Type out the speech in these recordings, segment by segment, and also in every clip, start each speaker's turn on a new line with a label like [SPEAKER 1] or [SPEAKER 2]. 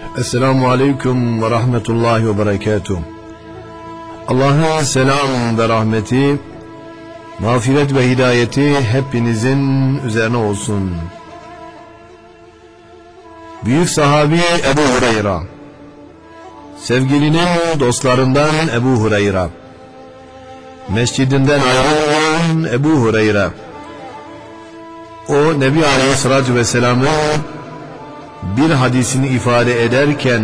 [SPEAKER 1] Esselamu Aleyküm ve Rahmetullahi ve Berekatuhu. Allah'ın selam ve rahmeti, mağfiret ve hidayeti hepinizin üzerine olsun. Büyük sahabi Ebu Hureyre, sevgilinin dostlarından Ebu Hureyre, mescidinden ayrılan Ebu Hureyre, o Nebi Aleyhisselatü Vesselam'ın bir hadisini ifade ederken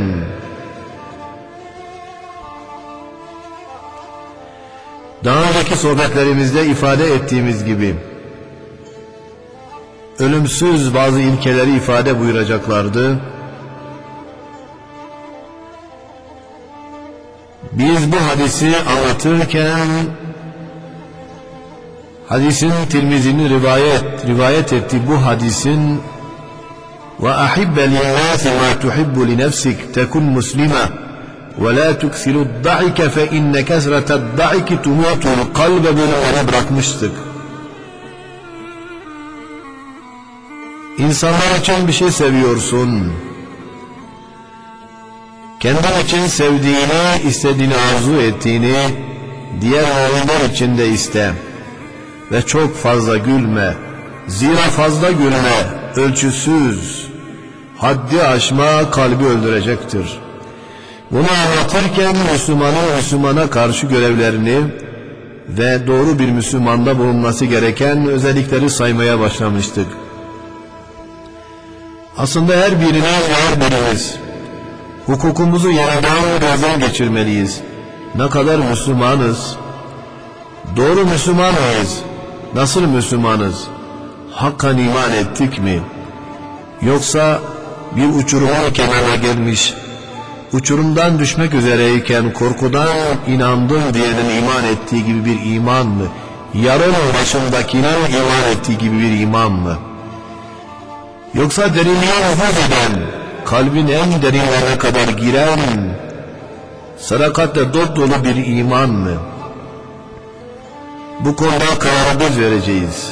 [SPEAKER 1] daha önceki sohbetlerimizde ifade ettiğimiz gibi ölümsüz bazı ilkeleri ifade buyuracaklardı. Biz bu hadisi anlatırken hadisin Tirmizi'nin rivayet ettiği bu hadisin وَأَحِبَّ لِلنَّاسِ مَا تُحِبُّ لِنَفْسِكَ تَكُنْ مُسْلِمًا وَلَا تُكْثِرُ الضَّحِكَ فَإِنَّ كَثْرَةَ الضَّحِكِ تُمِيتُ الْقَلْبَ bölümüne bırakmıştık. İnsanlar için bir şey seviyorsun. Kendin için sevdiğini, istediğini, arzu ettiğini diğer müminler için de iste. Ve çok fazla gülme. Zira fazla gülme, ölçüsüz, haddi aşma kalbi öldürecektir. Bunu anlatırken Müslümana karşı görevlerini ve doğru bir Müslümanda bulunması gereken özellikleri saymaya başlamıştık. Aslında her birimiz hukukumuzu yeniden gözden geçirmeliyiz. Ne kadar Müslümanız? Doğru Müslüman mıyız? Nasıl Müslümanız? Hakkan iman ettik mi? Yoksa bir uçurumun kenarına gelmiş, uçurumdan düşmek üzereyken korkudan inandım diyenin iman ettiği gibi bir iman mı? Yarın başındakinin iman ettiği gibi bir iman mı? Yoksa derinliğe nüfuz eden, kalbin en derinlerine kadar giren, sadakatle dop dolu bir iman mı? Bu konuda kararı biz vereceğiz.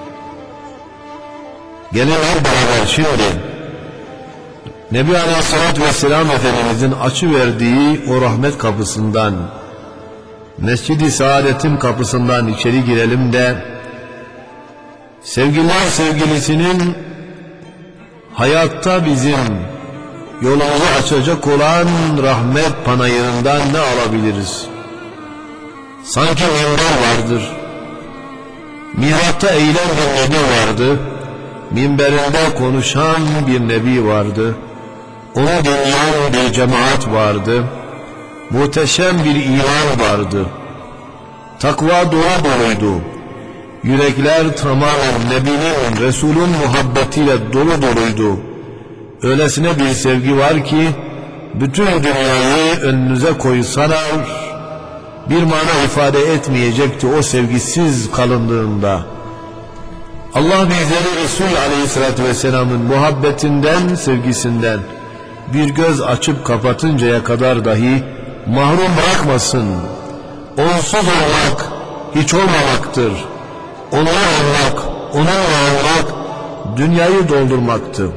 [SPEAKER 1] Gelin hep beraber şimdi Nebi Aleyhisselatü Vesselam Efendimizin açıverdiği o rahmet kapısından, Mescid-i Saadet'in kapısından içeri girelim de sevgililer sevgilisinin hayatta bizim yolumuzu açacak olan rahmet panayırından ne alabiliriz? Sanki minber vardır. Mihrapta eğilen bir nebi vardı. Minberinde konuşan bir nebi vardı. Onu dinleyen bir cemaat vardı. Muhteşem bir iman vardı. Takva dolu doluydu. Yürekler tamamen Nebinin, Resul'ün muhabbetiyle dolu doluydu. Öylesine bir sevgi var ki bütün dünyayı önünüze koysalar bir mana ifade etmeyecekti o sevgisiz kalındığında. Allah bizleri Resul Aleyhisselatü Vesselam'ın muhabbetinden, sevgisinden bir göz açıp kapatıncaya kadar dahi mahrum bırakmasın. Onsuz olmak hiç olmamaktır. Onu almak, onunla olmak dünyayı doldurmaktı.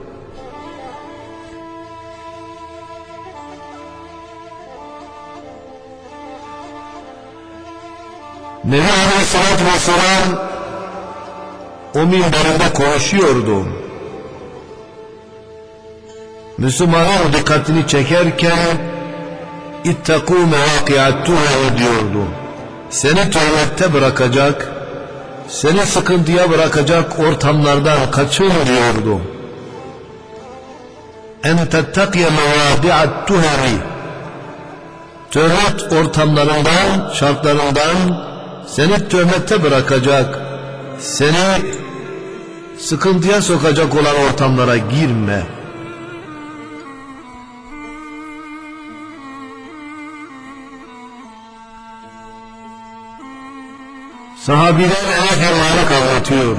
[SPEAKER 1] Nebi Aleyhisselatü Vesselam o minberinde konuşuyordu. Müslümanın dikkatini çekerken İttakû mevâkiyâttûhâ diyordu. Seni tuhmette bırakacak, seni sıkıntıya bırakacak ortamlardan kaçın diyordu. En tettakye mevâdi'at-tuhâri, töhmet ortamlarından, şartlarından seni töhmette bırakacak, seni sıkıntıya sokacak olan ortamlara girme. Sahabiler Enes anlatıyor.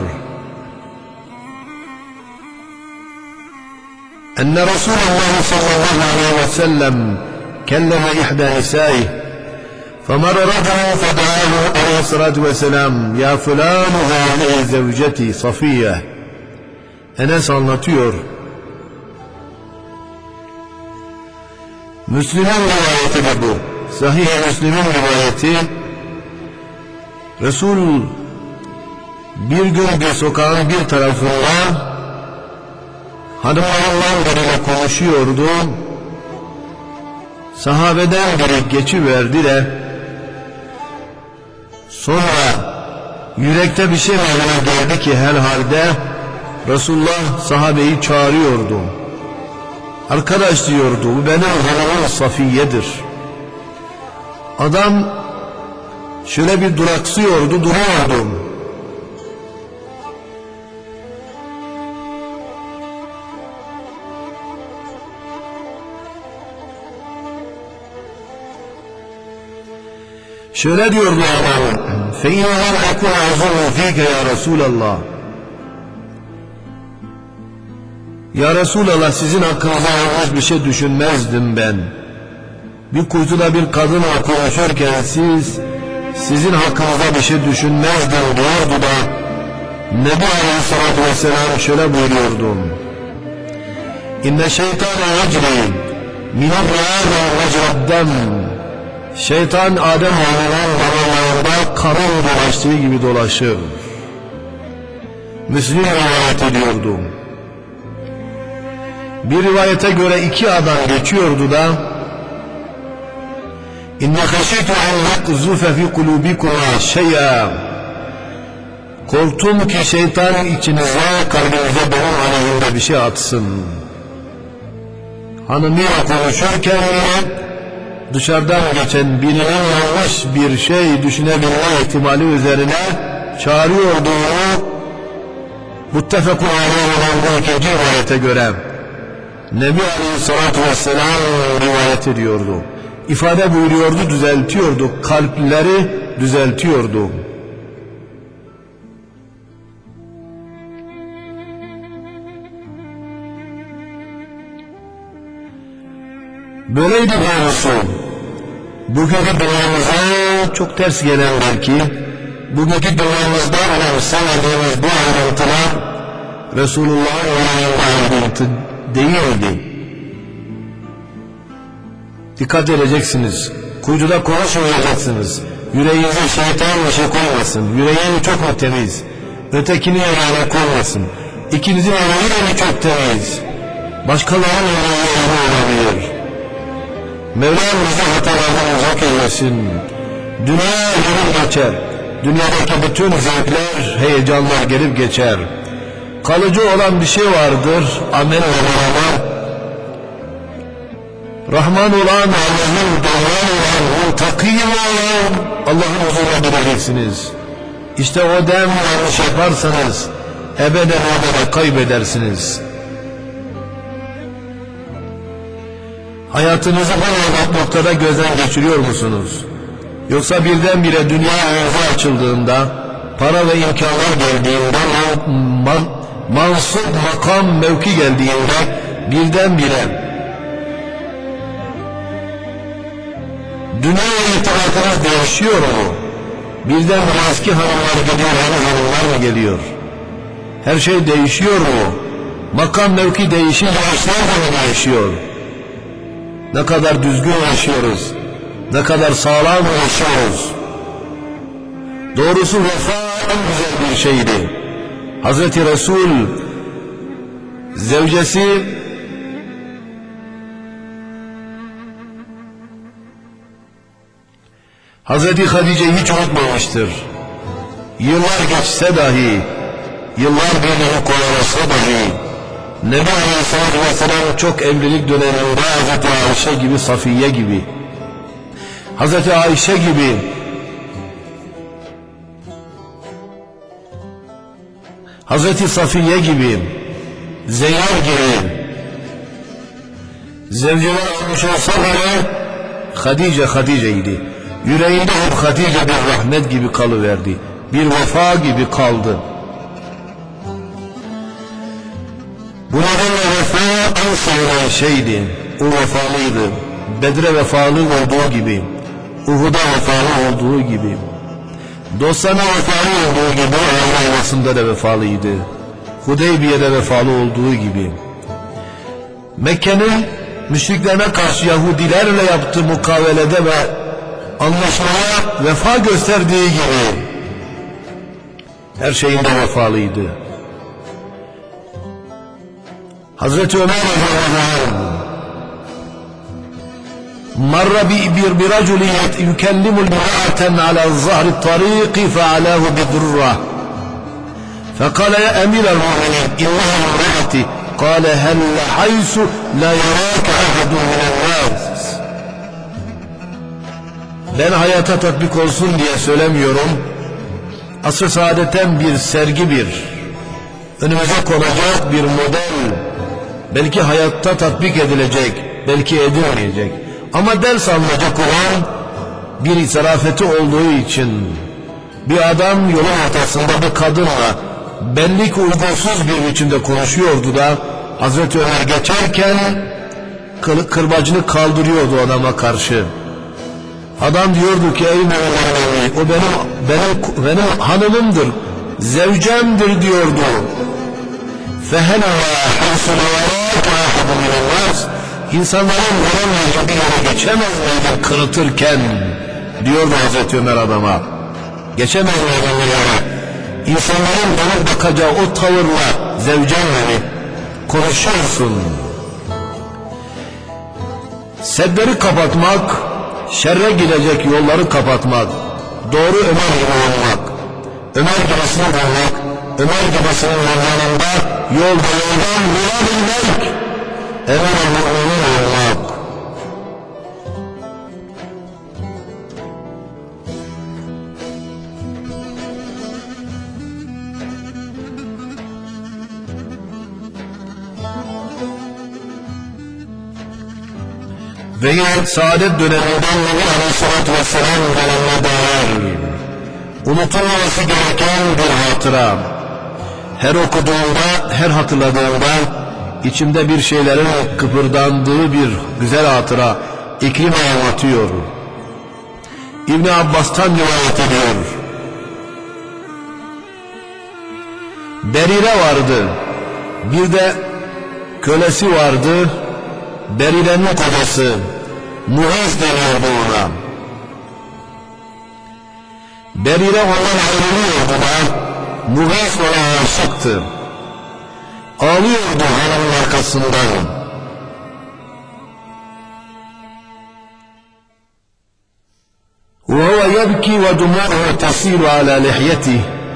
[SPEAKER 1] Enne Resulullah sallallahu aleyhi ve sellem kelleme ihda nisâih فمر رجل فدعاه عليه الصلاة والسلام يا فلان هذه زوجتي صفية. Enes anlatıyor. Müslim'in rivayeti de bu. Sahih-i Müslim'in rivayeti, Resul bir gün bir sokağın bir tarafında hanımlarından biriyle konuşuyordu. Sahabeden biri geçiverdi de sonra yürekte bir şey meydana geldi ki herhalde Resulullah sahabeyi çağırıyordu. Arkadaş diyordu, bu benim hanımım Safiye'dir. Adam şöyle bir duraksıyordu, duruyordu. Şöyle diyordu adam, فَاِنَّ لَمْ اَكُنْ عَزُمُ ف۪يكَ يَا رَسُولَ اللّٰهِ. Ya Resulallah, sizin hakkınızda yanlış bir şey düşünmezdim ben. Bir kuytuda bir kadınla konuşurken sizin hakkınızda bir şey düşünmezdim diyordu da Nebi Aleyhisselatü Vesselam şöyle buyuruyordu. İnne şeytane yecri minel râzâ mecraddem. Şeytan Adem oğlunun damarlarında kanın dolaştığı gibi dolaşır. Müslim rivayet ediyordu. Bir rivayete göre iki adam geçiyordu da İnne haşitu en yakzufe fi kulubikuma şey'a. Korktum ki şeytan içinize, kalbinize benim aleyhimde bir şey atsın. Hanımıyla konuşurken dışarıdan geçen birinin yanlış bir şey düşünebilme ihtimali üzerine çağırıyordu onu. Muttefekun aleyh olan bu ikinci rivayete göre Nebi Aleyhisselatü Vesselam rivayet ediyordu. İfade buyuruyordu, düzeltiyordu, kalpleri düzeltiyordu. Böyleydi doğrusu. Bugünkü dünyamıza çok ters gelen belki, bugünkü dünyamızda önemsemediğimiz bu ayrıntılar Resulullah'ın önemli ayrıntı değildi. Dikkat edeceksiniz, kuyuda konuşmayacaksınız, yüreğinize şeytan bir şey koymasın, yüreğin çok mu temiz, ötekinin yüreğine koymasın, ikinizin yüreği çok temiz, başkalarının yüreği olabilir. Mevlam bizi hatalardan uzak eylesin. Dünya gelip geçer. Dünyadaki bütün zevkler, heyecanlar gelip geçer. Kalıcı olan bir şey vardır. Amel olan, Rahman olan, Allah'ın Rahman olan, Muttaki olan Allah'ın huzuruna gideceksiniz. İşte o dem yanlış yaparsanız ebeden ebede kaybedersiniz. Hayatınızı bu noktada gözden geçiriyor musunuz? Yoksa birdenbire dünya önünüze açıldığında, para ve imkanlar geldiğinde, mansıp makam mevki geldiğinde birdenbire dünya irtibatınız değişiyor mu? Birdenbire eski hanımlar gidiyor, yeni hanımlar mı geliyor? Her şey değişiyor mu? Makam mevki değişince işler de değişiyor. Ne kadar düzgün yaşıyoruz, ne kadar sağlam yaşıyoruz. Doğrusu vefa en güzel bir şeydi. Hazreti Resul zevcesi Hazreti Hadice'yi hiç unutmamıştır. Yıllar geçse dahi, yıllar birliği koyarsa dahi Nebi Aleyhisselatü Vesselam çok evlilik döneminde Hazreti Ayşe gibi, Safiye gibi, Hazreti Ayşe gibi, Hazreti Safiye gibi, Zeynep gibi zevceler olmuş olsa bile Hadice'ydi. Yüreğinde hep Hadice bir rahmet gibi kalıverdi, bir vefa gibi kaldı. Bu nedenle vefa en sevilen şeydi. O vefalıydı. Bedre vefalı olduğu gibi, Uhud'a vefalı olduğu gibi, dostlarına vefalı olduğu gibi, Umre yuvasında da vefalıydı. Hudeybiye'de vefalı olduğu gibi, Mekke'nin müşriklerine karşı Yahudilerle yaptığı mukavelede ve anlaşmaya vefa gösterdiği gibi her şeyinde vefalıydı. Hazreti Ömer marra bir raculi yukellimul mura'aten ala zahri tariqi fe'alahu bidurra فقال يا أمير المؤمنين إنها امرأتي قال هل حيث لا يراك أحد من الناس. Ben hayata tatbik olsun diye söylemiyorum. Asr-ı saadetten bir sergi, bir önümüze konacak bir model, belki hayatta tatbik edilecek, belki edilmeyecek, ama ders alınacak olan bir zarafeti olduğu için bir adam yolun ortasında bir kadınla belli ki uygunsuz bir biçimde konuşuyordu da Hazreti Ömer geçerken kırbacını kaldırıyordu adama karşı. Adam diyordu ki ey müminlerin, o benim hanımımdır, zevcemdir diyordu. فَهَلَا حَسُنَ وَرَاكَ أَحَدٌ مِنَ النَّاسِ İnsanların göremeyeceği bir yere geçemez miydin kırıtırken, diyordu Hazreti Ömer adama. Geçemez miydin bir yere? İnsanların bana bakacağı o tavırla zevcenle konuşuyorsun. Sedleri kapatmak, şerre gidecek yolları kapatmak, doğru Ömer gibi olmak, Ömer gibisini bulmak, Ömer gibisinin yanında yoldan bulabilmek, Emir-i-Mu'minin olmak. Ve yine saadet döneminden Nebi Aleyhisselatü Vesselam dönemine dair unutulmaması gereken bir hatıra. Her okuduğumda, her hatırladığımda içimde bir şeylerin kıpırdandığı bir güzel hatıra. İkrime anlatıyor. İbn Abbas'tan rivayet ediyor. Berire vardı. Bir de kölesi vardı. Berire'nin kocası Muaz deniyordu ona. Berire ondan ayrılıyordu da Muaz ona aşıktı. Ağlıyordu hanımın arkasından. وهو يبكي ودموعه تسيل على لحيته.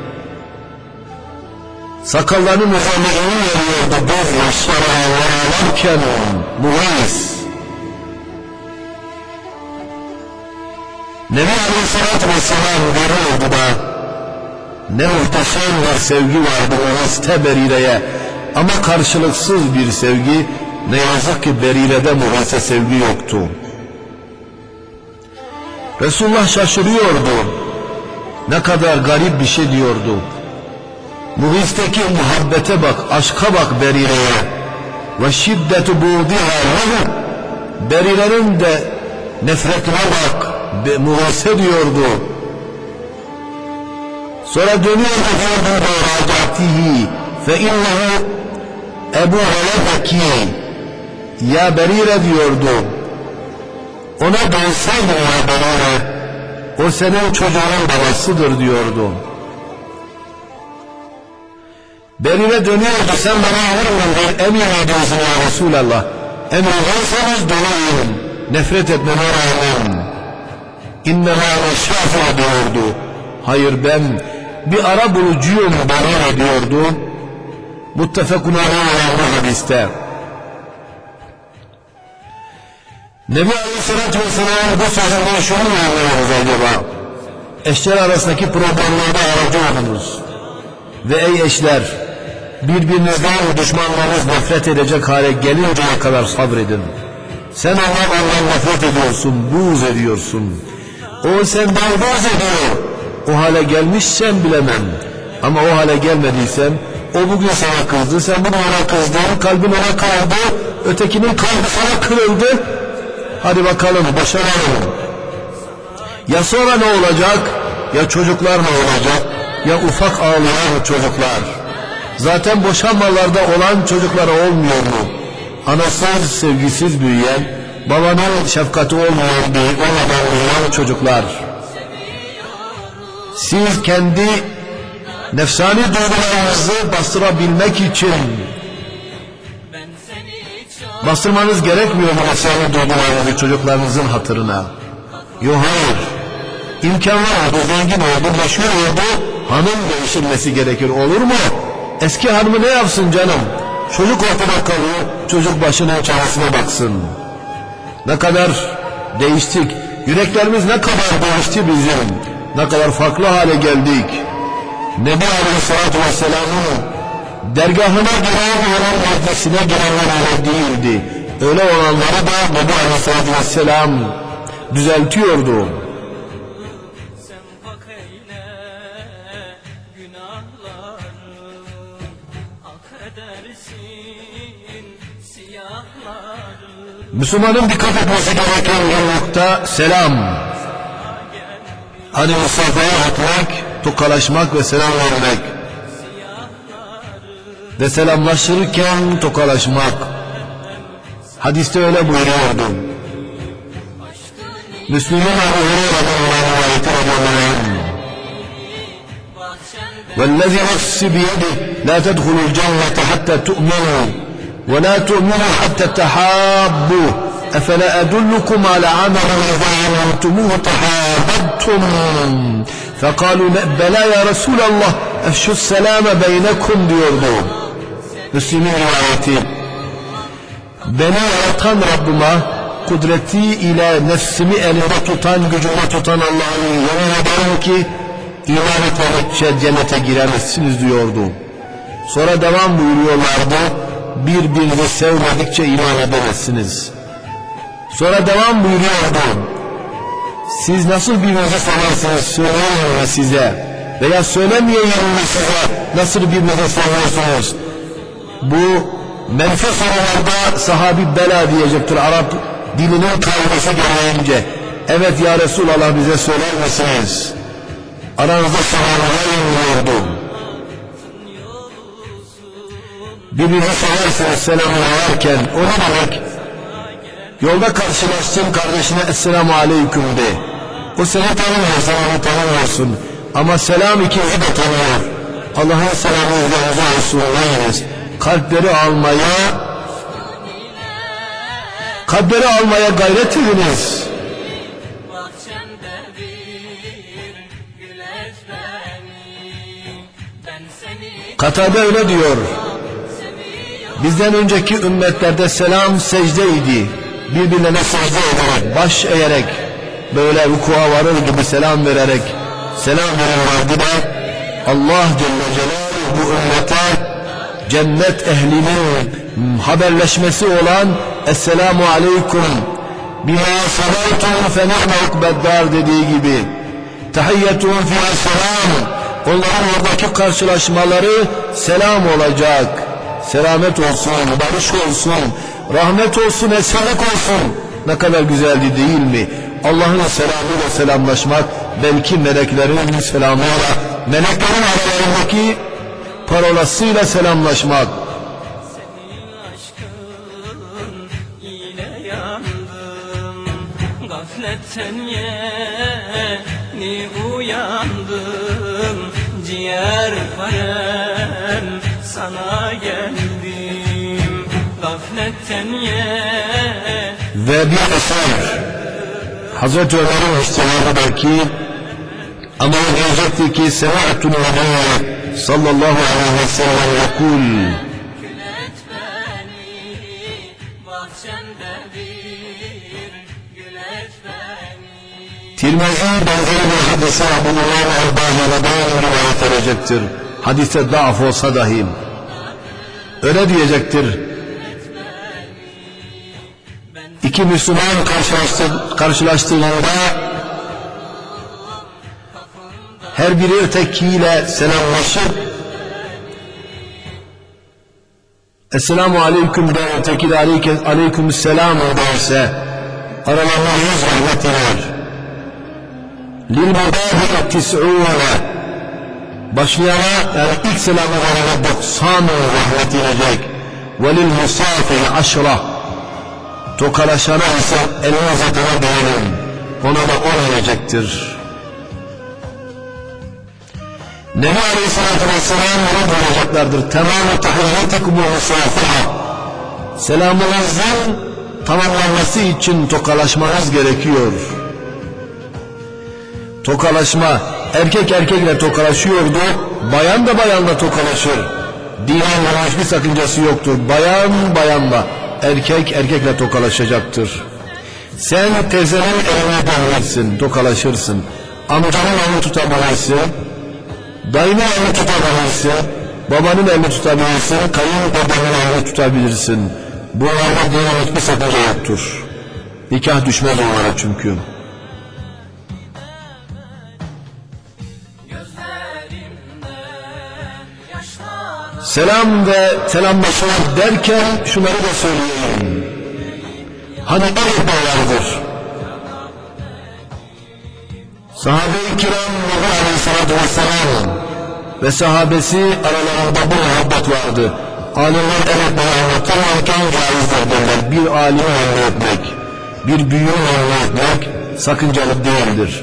[SPEAKER 1] Sakallarının üzerine iniyordu bez yaşları ağlarken Muaz. Nebi Aleyhisselatü Vesselam görüyordu da ne muhteşem bir sevgi vardı Muaz'te Berire'ye, ama karşılıksız bir sevgi. Ne yazık ki Berire'de Muaz'e sevgi yoktu. Resulullah şaşırıyordu. Ne kadar garip bir şey diyordu. Muaz'teki muhabbete bak, aşka bak Berire'ye. Ve şiddetu buğdiha. Berire'nin de nefretine bak Muaz'e diyordu. Sonra dönüyordu diyordu racatihi fe innehu Ebu Veledeki. Ya Berire diyordu, ona dönseydin ya Berire, o senin çocuğun babasıdır diyordu. Berire dönüyordu, sen bana alır mısın? Emir ediyorsun ya Resulallah. Emrederseniz döneyim, nefret etmeme rağmen. İnnemâ şâfâ diyordu. Hayır, ben bir ara bulucuyum Berire diyordu. Muttefekun aleyhi hadiste. Nebi Aleyhisselatü Vesselam bu sözünden şunu mu anlıyoruz acaba? Eşler arasındaki problemlerde aracı olunuz. Ve ey eşler, birbirinizden düşmanlarınız nefret edecek hale gelinceye kadar sabredin. Sen ondan nefret ediyorsun, buğz ediyorsun. O senden buğz ediyor. O hale gelmişsen bilemem. Ama o hale gelmediysen, o bugün sana kızdı, sen bugün ona kızdın, kalbin ona kaldı, ötekinin kalbi sana kırıldı. Hadi bakalım, başaralım. Ya sonra ne olacak? Ya çocuklar ne olacak? Ya ufak ağlayan çocuklar. Zaten boşanmalarda olan çocuklara olmuyor mu? anasız, sevgisiz büyüyen, babanın şefkati olmayan, olmadan büyüyen çocuklar. Siz kendi nefsani duygularınızı bastırabilmek için bastırmanız gerekmiyor mu nefsani duygularınızı çocuklarınızın hatırına? Yok, hayır. İmkan var, zengin oldu, meşhur oldu, hanım değiştirmesi gerekir, olur mu? Eski hanımı ne yapsın canım? Çocuk ortada kalıyor, çocuk başının çaresine baksın. Ne kadar değiştik, yüreklerimiz ne kadar değişti bizim, ne kadar farklı hale geldik. Nebi Aleyhisselatü Vesselam'ın dergahına giren olan meclisine girenler öyle değildi. Öyle olanları da Nebi Aleyhisselatü Vesselam düzeltiyordu. Müslümanın dikkat etmesi gereken bir nokta selam. Hani musafaya atmak, tokalaşmak ve selam vermek. Ve selamlaşırken tokalaşmak. Hadiste öyle buyuruyordu. Müslüman Ebu Hureyre'den rivayeti radıyallahu وَالَّذِي نَفْسِ بِيَدِهِ لَا تَدْخُلُوا الْجَنَّةَ حَتَّى تُؤْمِنُوا وَلَا تُؤْمِنُوا حَتَّى تَحَابُّوا أَفَلَا أَدُلُّكُمْ عَلَى عَمَلٍ إِذَا عَمِلْتُمُوهُ تَحَابَبْتُمْ فَقَالُوا بَلَا يَا رَسُولَ اللّٰهِ اَفْشُوا السَّلَامَ بَيْنَكُمْ diyordu. Müslüman rivayeti. Beni yaratan Rabbime, kudreti ile nefsimi elinde tutan, gücüme tutan Allah'ın yemin ederim ki iman etmedikçe cennete giremezsiniz diyordu. Sonra devam buyuruyorlardı, birbirinizi sevmedikçe iman edemezsiniz. Sonra devam buyuruyordu, siz nasıl birbirinizi seversiniz söyleyeyim mi size veya söylemeyeyim mi size nasıl birbirinizi seviyorsunuz? Bu menfi sorularda sahabi bela diyecektir Arap dilinin kaidesi gereğince. Evet ya Resulallah bize söyler misiniz? Aranızda sahabeler inliyordu. Birbirine seversiniz selamı verken o ne demek? Yolda karşılaştığın kardeşine Esselamu Aleyküm de. O seni tanımıyor, sen onu tanımıyorsun. Ama selam ikinizi de tanıyor. Allah'ın selamı üzerinize olsun deyiniz. Kalpleri almaya gayret ediniz. Katade öyle diyor. Bizden önceki ümmetlerde selam secdeydi. Birbirlerine secde ederek, baş eğerek, böyle rukua varır gibi selam vererek selam verirlerdi de Allah Celle Celaluhu bu ümmete cennet ehlinin haberleşmesi olan Esselamu Aleyküm bima sabaytum fe ni'me ukbeddar dediği gibi tahiyyetun fiha selam, onların oradaki karşılaşmaları selam olacak. Selamet olsun, barış olsun, rahmet olsun, esenlik olsun. Ne kadar güzeldi değil mi? Allah'ın selamıyla selamlaşmak, belki meleklerin selamıyla, meleklerin aralarındaki parolasıyla selamlaşmak.
[SPEAKER 2] Senin aşkın ile yandım, gafletten yeni uyandım, ciğer parem sana geldim, gafletten
[SPEAKER 1] Ve bir eser Hazreti Ömer'in ihtimalı ki ama diyecekti ki Semaatun Nebiye sallallahu aleyhi ve sellem yakul Tirmizi benzeri bir hadise Ebu Hureyre Erbâhi'den rivayet edecektir. Hadise da'af olsa dahi öyle diyecektir. İki Müslüman karşılaştığında her biri ötekiyle selamlaşır. Esselamu Aleyküm der, öteki de Aleykümselam derse aralarına 100 rahmet iner. Lil-Mudâbi tis'ûne başlayana yani ilk selamı verene 90 rahmet inecek. وَلِلْمُصَافِهِ عَشْرَةً Tokalaşana ise elini uzatana değilim, ona da 10 verecektir. Nebi Aleyhisselatü Vesselam ne buyuracaklardır? Temâ-ı tahiyyatikum-u musâfiha. Selamınızın tamamlanması için tokalaşmanız gerekiyor. Tokalaşma, erkek erkekle tokalaşıyordu, bayan da bayanla tokalaşır. Dinen hiçbir sakıncası yoktur. Bayan bayanla, erkek erkekle tokalaşacaktır. Sen teyzenin eline dönürsün, tokalaşırsın. Amcanın elini tutabilirsin, dayının elini tutabilirsin, babanın elini tutabilirsin, kayınpederin elini tutabilirsin. Bunlarda dinen hiçbir sakınca yoktur. Nikah düşmez onlara çünkü. Selam ve selamlaşmak derken şunları da söyleyeyim. Hani öyle vardır. Sahabe-i kiram Nebi Aleyhisselatü Vesselam ve sahabesi aralarında bu muhabbet vardı. Alimler evet bana anlatırlarken caizdir derler. Bir alimin önüne etmek, bir büyüğün önüne etmek sakıncalı değildir.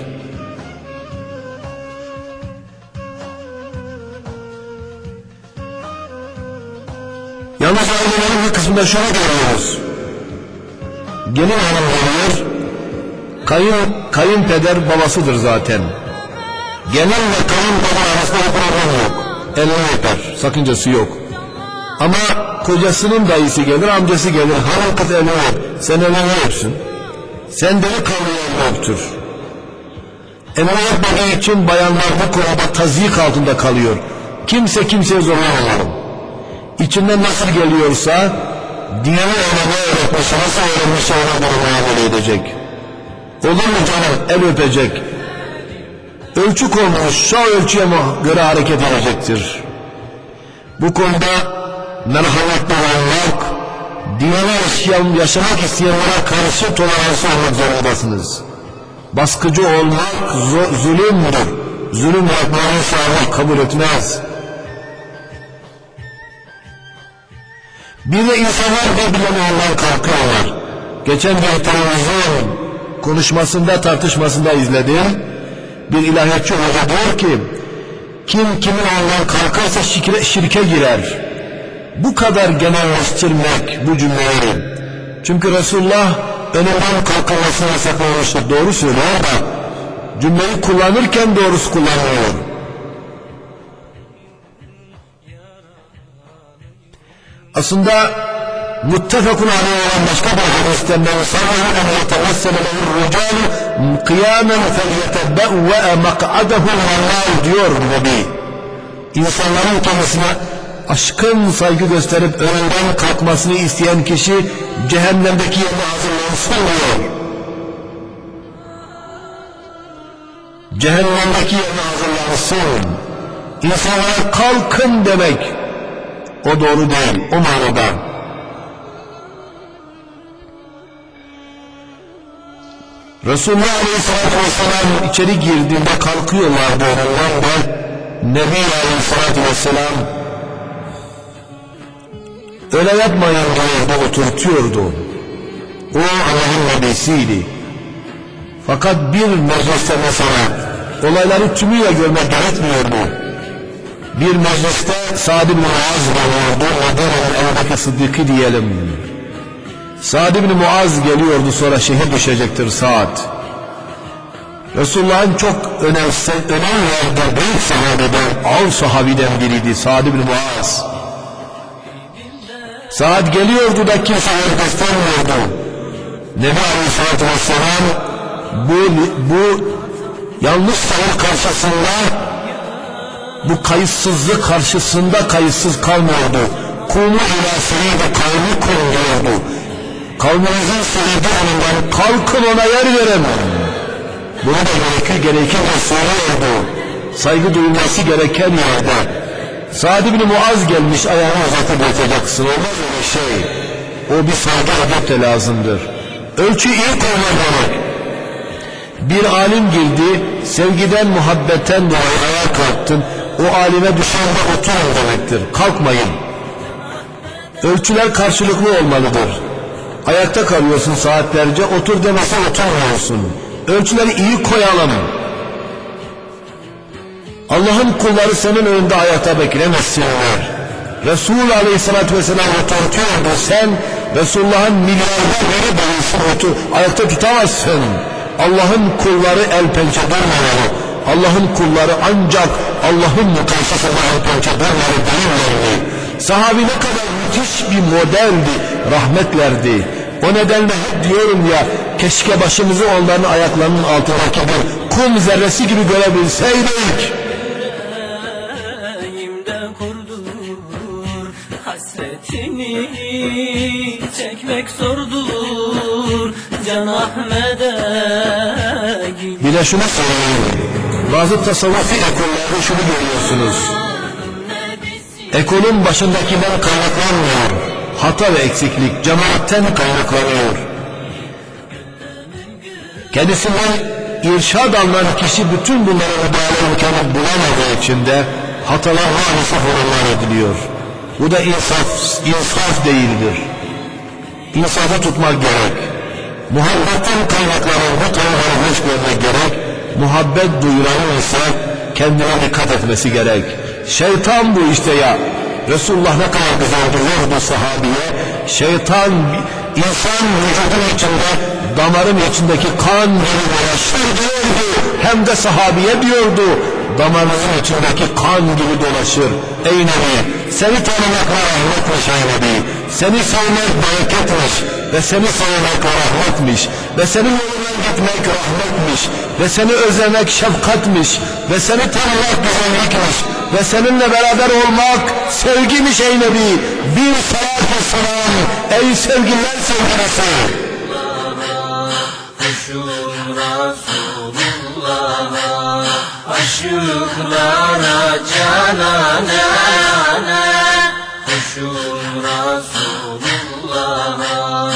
[SPEAKER 1] Yalnız ailelerin bir kısmında şunu görüyoruz. Gelin hanım geliyor, kayınpeder babasıdır zaten. Gelin ve kayınpeder arasında bir problem yok. Elini öper, sakıncası yok. Ama kocasının dayısı gelir, amcası gelir, hanım kız elini öp, sen elini öpsün. Sen delikanlı elini öptür. Elini öpmediği için bayanlar bu konuda tazyik altında kalıyor. Kimse kimseye zorlamıyor. İçinden nasıl geliyorsa dini öğrenme öğretmesi nasıl öğrenmişse ona göre muamele edecek. Olur mu canım? El öpecek. Ölçü konmuş, şu ölçüye göre hareket edecektir. Bu konuda merhametli olmak, dini yaşamak isteyenlere karşı toleranslı olmak zorundasınız. Baskıcı olmak zulümdür. Zulüm yapmanı Allah kabul etmez. Bir de insanlar birbirlerine ondan kalkıyorlar. Geçen bir televizyon konuşmasında, tartışmasında izledim. Bir ilahiyatçı hoca diyor ki, kim kimin ondan kalkarsa şirke girer. Bu kadar genelleştirmek bu cümleleri. Çünkü Resulullah önünden kalkılmasını yasaklamıştır. Doğru söylüyor da cümleyi kullanırken doğrusu kullanmıyor. Aslında muttefakun aleyhi olan başka bir hadisten men sarrahu en yetevessele lehur ricalu kıyamen felyetebbe've mak'adehu minel diyor Nebi. İnsanların kendisine aşkın saygı gösterip önünden kalkmasını isteyen kişi cehennemdeki yerine hazırlansın diyor. Cehennemdeki yerine hazırlansın. İnsanlara kalkın demek o doğru değil, o manada. Resulullah Aleyhisselatü Vesselam içeri girdiğinde kalkıyorlardı önünden de Nebi Aleyhisselatü Vesselam öyle yapmayın diye oturtuyordu. O Allah'ın nebisiydi. Fakat bir mecliste mesela olayları tümüyle görmek gerekmiyordu. Bir mecliste Sa'd ibn Muaz geliyordu, Medine'nin Ebu Bekir Sıddık'ı diyelim. Sa'd ibn Muaz geliyordu, sonra şehir düşecektir Sa'd. Resulullah'ın çok önem verdiği büyük sahabeden, ağır sahabiden biriydi Sa'd ibn Muaz. Sa'd geliyordu da kimse yer göstermiyordu. Nebi Aleyhisselatü Vesselam bu yanlış tavır karşısında, bu kayıtsızlık karşısında kayıtsız kalmıyordu. Kumu ila siride kavmi kum diyordu. Kavminizin siride önünden kalkın ona yer verin. Bunu da gerekirse söylüyordu. Saygı duyulması gereken yerde. Sa'd ibn Muaz gelmiş, ayağını uzatıp yatacaksın. Olmaz öyle şey. O bir saygı edep de lazımdır. Ölçü iyi koymak demek. Bir alim girdi, sevgiden, muhabbetten dolayı ayağa kalktın. O alime düşen de oturun demektir. Kalkmayın. Ölçüler karşılıklı olmalıdır. Ayakta kalıyorsun saatlerce, otur demese oturmuyorsun. Ölçüleri iyi koyalım. Allah'ın kulları senin önünde ayakta beklemezsinler. Resul Aleyhisselatü Vesselam oturtuyordu. Sen Resulullah'ın milyarları boyusu ayakta tutamazsın. Allah'ın kulları el pençe durmamalı. Allah'ın kulları ancak Allah'ın karşısında el pençe durmalı değillerdi. Sahabi ne kadar müthiş bir modeldi, rahmetlerdi. O nedenle hep diyorum ya, keşke başımızı onların ayaklarının altındaki bir kum zerresi gibi görebilseydik.
[SPEAKER 2] Hasretini çekmek zordur Can Ahmet'e.
[SPEAKER 1] Bir de şunu söyleyeyim, bazı tasavvufi ekollerde şunu görüyorsunuz: ekolün başındakinden kaynaklanmıyor hata ve eksiklik, cemaatten kaynaklanıyor. Kendisinden irşad alınan kişi bütün bunlara müdahale imkanı bulamadığı için de hatalar maalesef onlara ediliyor. Bu da insaf değildir. İnsafa tutmak gerek. Muhabbetten kaynaklanan bu tarafa hoş görmek gerek. Muhabbet duyulanın ise kendine dikkat etmesi gerek. Şeytan bu işte ya. Resulullah ne kadar güzel diyordu sahabiye. Şeytan insan vücudun içinde, damarın içindeki kan gibi dolaşır diyordu. Hem de sahabiye diyordu, damarının içindeki kan gibi dolaşır. Ey Nebi, seni tanımakla rahmetmiş ey Nebi. Seni sevmek bereketmiş ve seni sevmek rahmetmiş ve senin yolundan gitmek rahmetmiş ve seni özlemek şefkatmiş ve seni tanımak güzellikmiş ve seninle beraber olmak sevgiymiş ey Nebi. Bir salat-ı selam ey sevgililer sevgilisi.
[SPEAKER 2] Kuşun Resulullah'a, aşıklara canane. Kuşun Resulullah'a.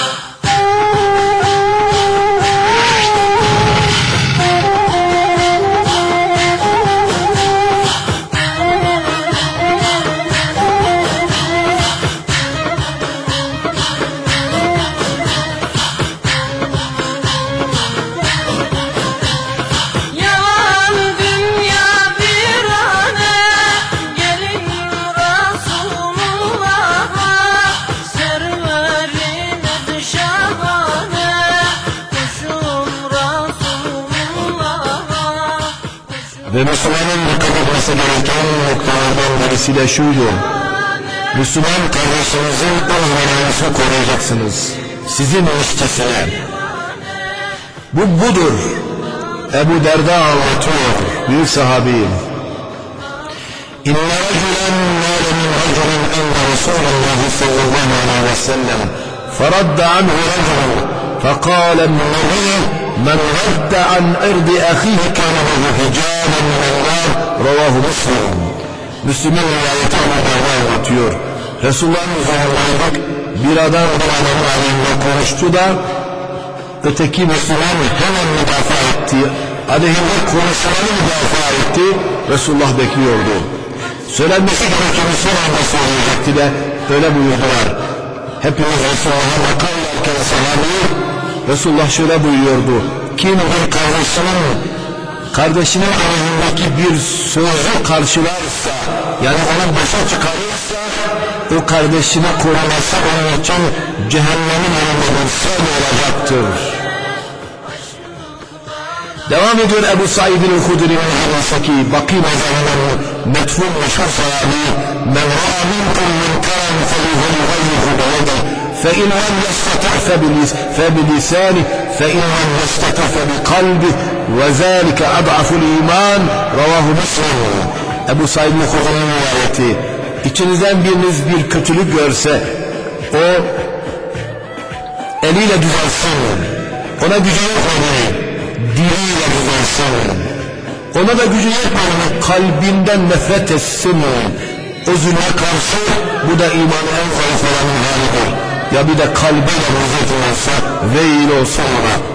[SPEAKER 1] Ve Müslümanın dikkat etmesi gereken noktalardan birisi de şuydu: Müslüman kardeşinizin özgürlüğünü koruyacaksınız. Sizin işçisine. Bu budur. Ebu Derda anlatıyor, büyük sahabi. İnne racülen nâle min racülün inde Resulullah sallallahu aleyhi ve sellem feradda anhu racülün fekâle min-nebiyyih men radda an irdi ahihi kâne lehu hicâben minel-nâr. Ravahu Müslim. Müslüm'ün rivayeti anlatıyor. Resulullah'ın üzerindeydik, bir adam bir adamın aleyhinde konuştu da öteki Müslüman hemen müdafaa etti. Aleyhinde konuşanı müdafaa etti. Resulullah bekliyordu. Söylenmesi gerekeni son anda söyleyecekti de öyle buyurdular. Hepimiz Resulullah'a bakarlarken sahabeyi, Resulullah şöyle buyuruyordu: kim bir kardeşinin aleyhindeki bir sözü karşılarsa, yani onu başa çıkarırsa, o kardeşini koruması onun için cehennemin önünde bir sır olacaktır. Devam ediyor Ebu Said el-Hudri'nin hadisaki Bakî mezarının metfun meşhur sahibi: men ra'a minkum munkaran felyughayyirhu biyadihi فإن لم يستطع فبلسانه فإن لم يستطع فبقلبه وذلك أضعف الإيمان. Ravahu Müslim. Ebu Said el-Hudri'nin rivayeti. İçinizden biriniz bir kötülük görse o eliyle düzelsin, ona gücü yetmedi diliyle düzelsin, ona da gücü yetmedi kalbinden nefret etsin. O zulme karşı, bu da imanın en zayıf olanın halidir. Ya bir de kalbiyle rızık olsa veil olsa ona.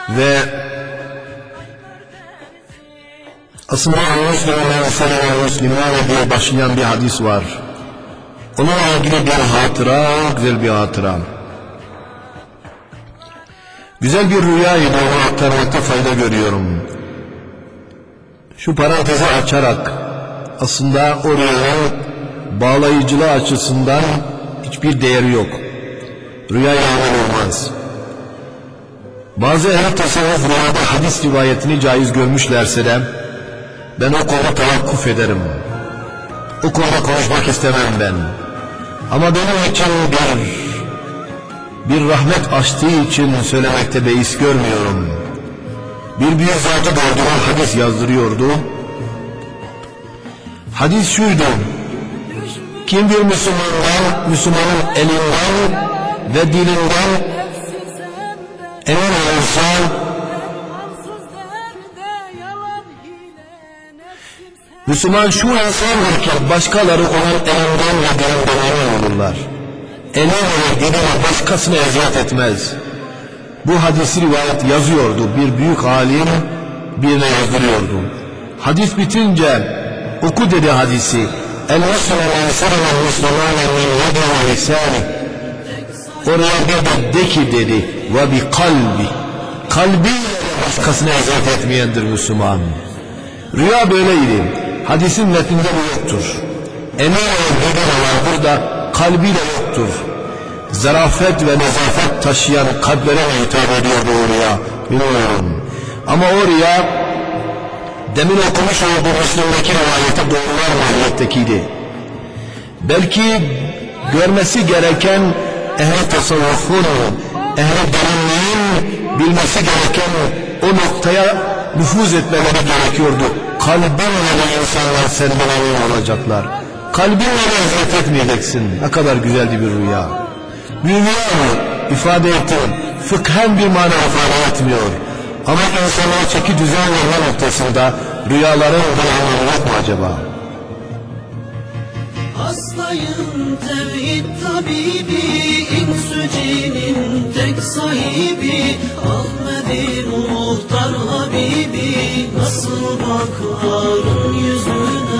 [SPEAKER 1] Ve aslında Müslüman diye başlayan bir hadis var. Onunla ilgili bir hatıra, güzel bir hatıra. Güzel bir rüyaydı, onu aktarmakta fayda görüyorum. Şu parantezi açarak, aslında o rüyanın bağlayıcılığı açısından hiçbir değeri yok. Rüya yalan olmaz. Bazı ehl-i tasavvuf rüyada hadis rivayetini caiz görmüşlerse de ben o konuda tavakkuf ederim. O konuda konuşmak istemem ben. Ama benim için bir rahmet açtığı için söylemekte beis görmüyorum. Bir büyük zatı doğrudan hadis yazdırıyordu. Hadis şuydu: kim bir Müslümanın elinden ve dilinden emin olursa, Müslüman şu insandır ki başkaları onun elinden ve dilinden emin olurlar. Emin ve diline başkasına eziyet etmez. Bu hadisi rivayet yazıyordu. Bir büyük alim birine yazdırıyordu. Hadis bitince oku dedi hadisi. El-Müslüman sarılan Müslümanen min yedi ve lisani. Oraya de ki dedi ve bi kalbi. Kalbiyle başkasına eziyet etmeyendir Müslüman. Rüya böyleydi. Hadisin metninde bu yoktur. Emin olan burada kalbiyle yoktur. Zarafet ve nezafet taşıyan kalplere hitap ediyordu o rüya. Bilmiyorum. Ama o rüya demin okumuş olduğu Müslüm'deki rivayete doğrular mahiyettekiydi. Belki görmesi gereken ehl-i tasavvufun, ehl-i derinliğin bilmesi gereken o noktaya nüfuz etmeleri gerekiyordu. Kalbinle insanlar senden emin olacaklar. Kalbinle eziyet etmeyeceksin. Ne kadar güzeldi bir rüya. Bir rüya mı? İfade ettim. Fıkhen bir mana ifade etmiyor. Ama insanlar çeki düzen verme noktasında rüyaların bir anlamı yok mu acaba?
[SPEAKER 2] Hastayım tevhid tabibi, insü cinin tek sahibi, Ahmet-i Muhtar Habibi, nasıl bakarım yüzüne.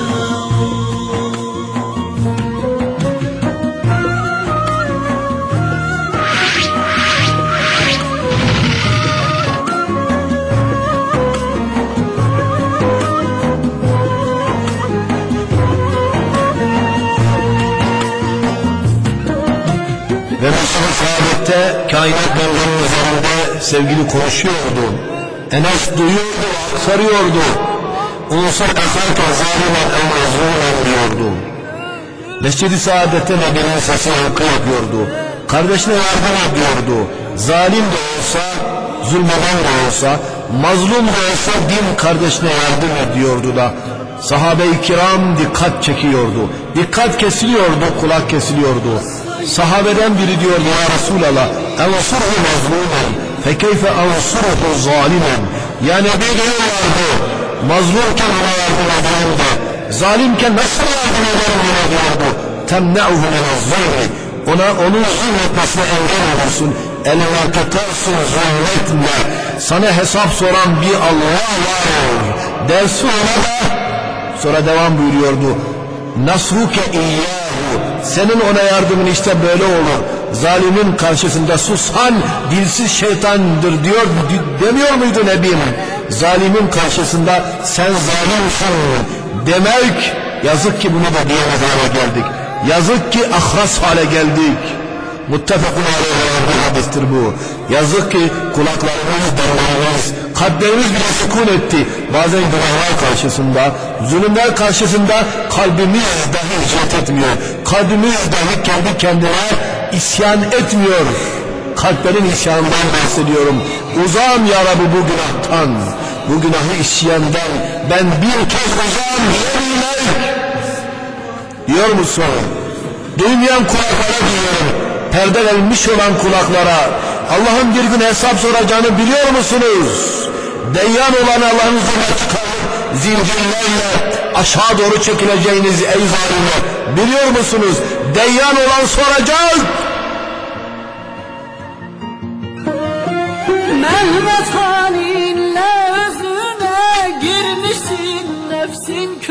[SPEAKER 1] Ve Mustafa Saadet'te kainat mevzunun üzerinde sevgili konuşuyordu. Enes duyuyordu, sarıyordu. Ulusa kasarken zalimen en mazlumen diyordu. Mescid-i Saadet'te Nebi'nin sesi yankı yapıyordu. Kardeşine yardım ediyordu. Zalim de olsa, zulmeden de olsa, mazlum da olsa din kardeşine yardım ediyordu da. Sahabe-i kiram dikkat çekiyordu. Dikkat kesiliyordu, kulak kesiliyordu. Sahabeden biri diyor ya Resulallah, "Ensurhu mazlumen, fekeyfe ensurhu zalimen." Yani bir diyorlardı, mazlumken ona yardım ederim de, zalimken nasıl yardım ederim ona diyordu. "Temne'uhu minez-zulmi." Onun zulmetmesine engel olursun, eline tutarsın, zulmetme. Sana hesap soran bir Allah var dersin ona da. Sonra devam buyuruyordu. "Nasruke iyyahu." Senin ona yardımın işte böyle olur. Zalimin karşısında susan dilsiz şeytandır diyor, demiyor muydu Nebim? Zalimin karşısında sen zalimsin demek, yazık ki bunu da diyemez hale geldik. Yazık ki ahras hale geldik. Muttefakun aleyhi bir hadistir bu. Yazık ki kulaklarımız, darlarımız, kalplerimiz bile sükun etti. Bazen günahlar karşısında, zulümler karşısında kalbimiz dahi icraat etmiyor. Kalbimiz dahi kendi kendine isyan etmiyor. Kalplerin isyanından bahsediyorum. Uzağım ya Rabbi bu günahtan, bu günahı isyandan. Ben bir kez uzağım diyor musun? Duymayan kulaklara diyorum. Perdelenmiş olan kulaklara Allah'ın bir gün hesap soracağını biliyor musunuz? Deyyan olan Allah'ın zulmüne çıkarıp zincirlerle aşağı doğru çekileceğiniz ey zalimler biliyor musunuz? Deyyan olan soracak.
[SPEAKER 3] Mehmet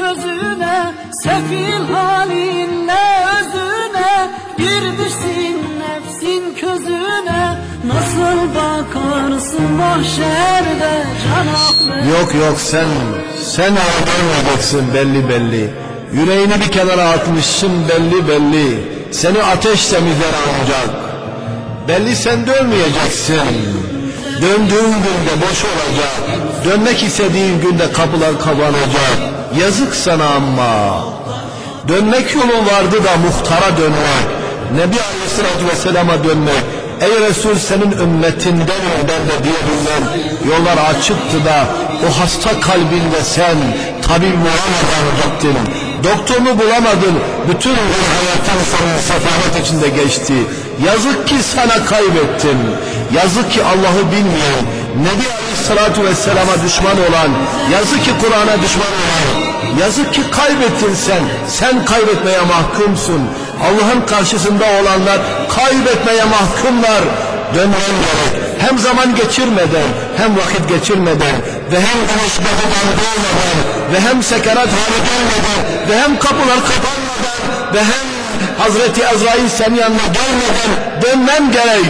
[SPEAKER 2] gözüne, sefil halinle özüne, girmişsin nefsin közüne. Nasıl bakarsın mahşerde Cenab-ı
[SPEAKER 1] Yok sen öldürmeyeceksin belli. Yüreğini bir kenara atmışsın belli. Seni ateş temizler ancak. Belli sen dönmeyeceksin. Döndüğün günde boş olacak. Dönmek istediğin günde kapılar kapanacak. Yazık sana ama. Dönmek yolu vardı da muhtara dönmek. Nebi Aleyhisselatü Vesselam'a dönmek. Ey Resul senin ümmetinden ben de diyebilmem. Yollar açıktı da o hasta kalbinde sen tabip bulamadan gittin. Doktorunu bulamadın. Bütün hayatın senin sefalet içinde geçti. Yazık ki sana kaybettin. Yazık ki Allah'ı bilmeyen, Nebi Aleyhisselatü Vesselam'a düşman olan, yazık ki Kur'an'a düşman olan, yazık ki kaybettin sen. Sen kaybetmeye mahkumsun. Allah'ın karşısında olanlar kaybetmeye mahkumlar. Dönmen gerek. Hem zaman geçirmeden, hem vakit geçirmeden ve hem güneş batmadan ve hem sekerat hali gelmeden ve hem kapılar kapanmadan ve hem Hazreti Azrail senin yanına gelmeden dönmen gerek.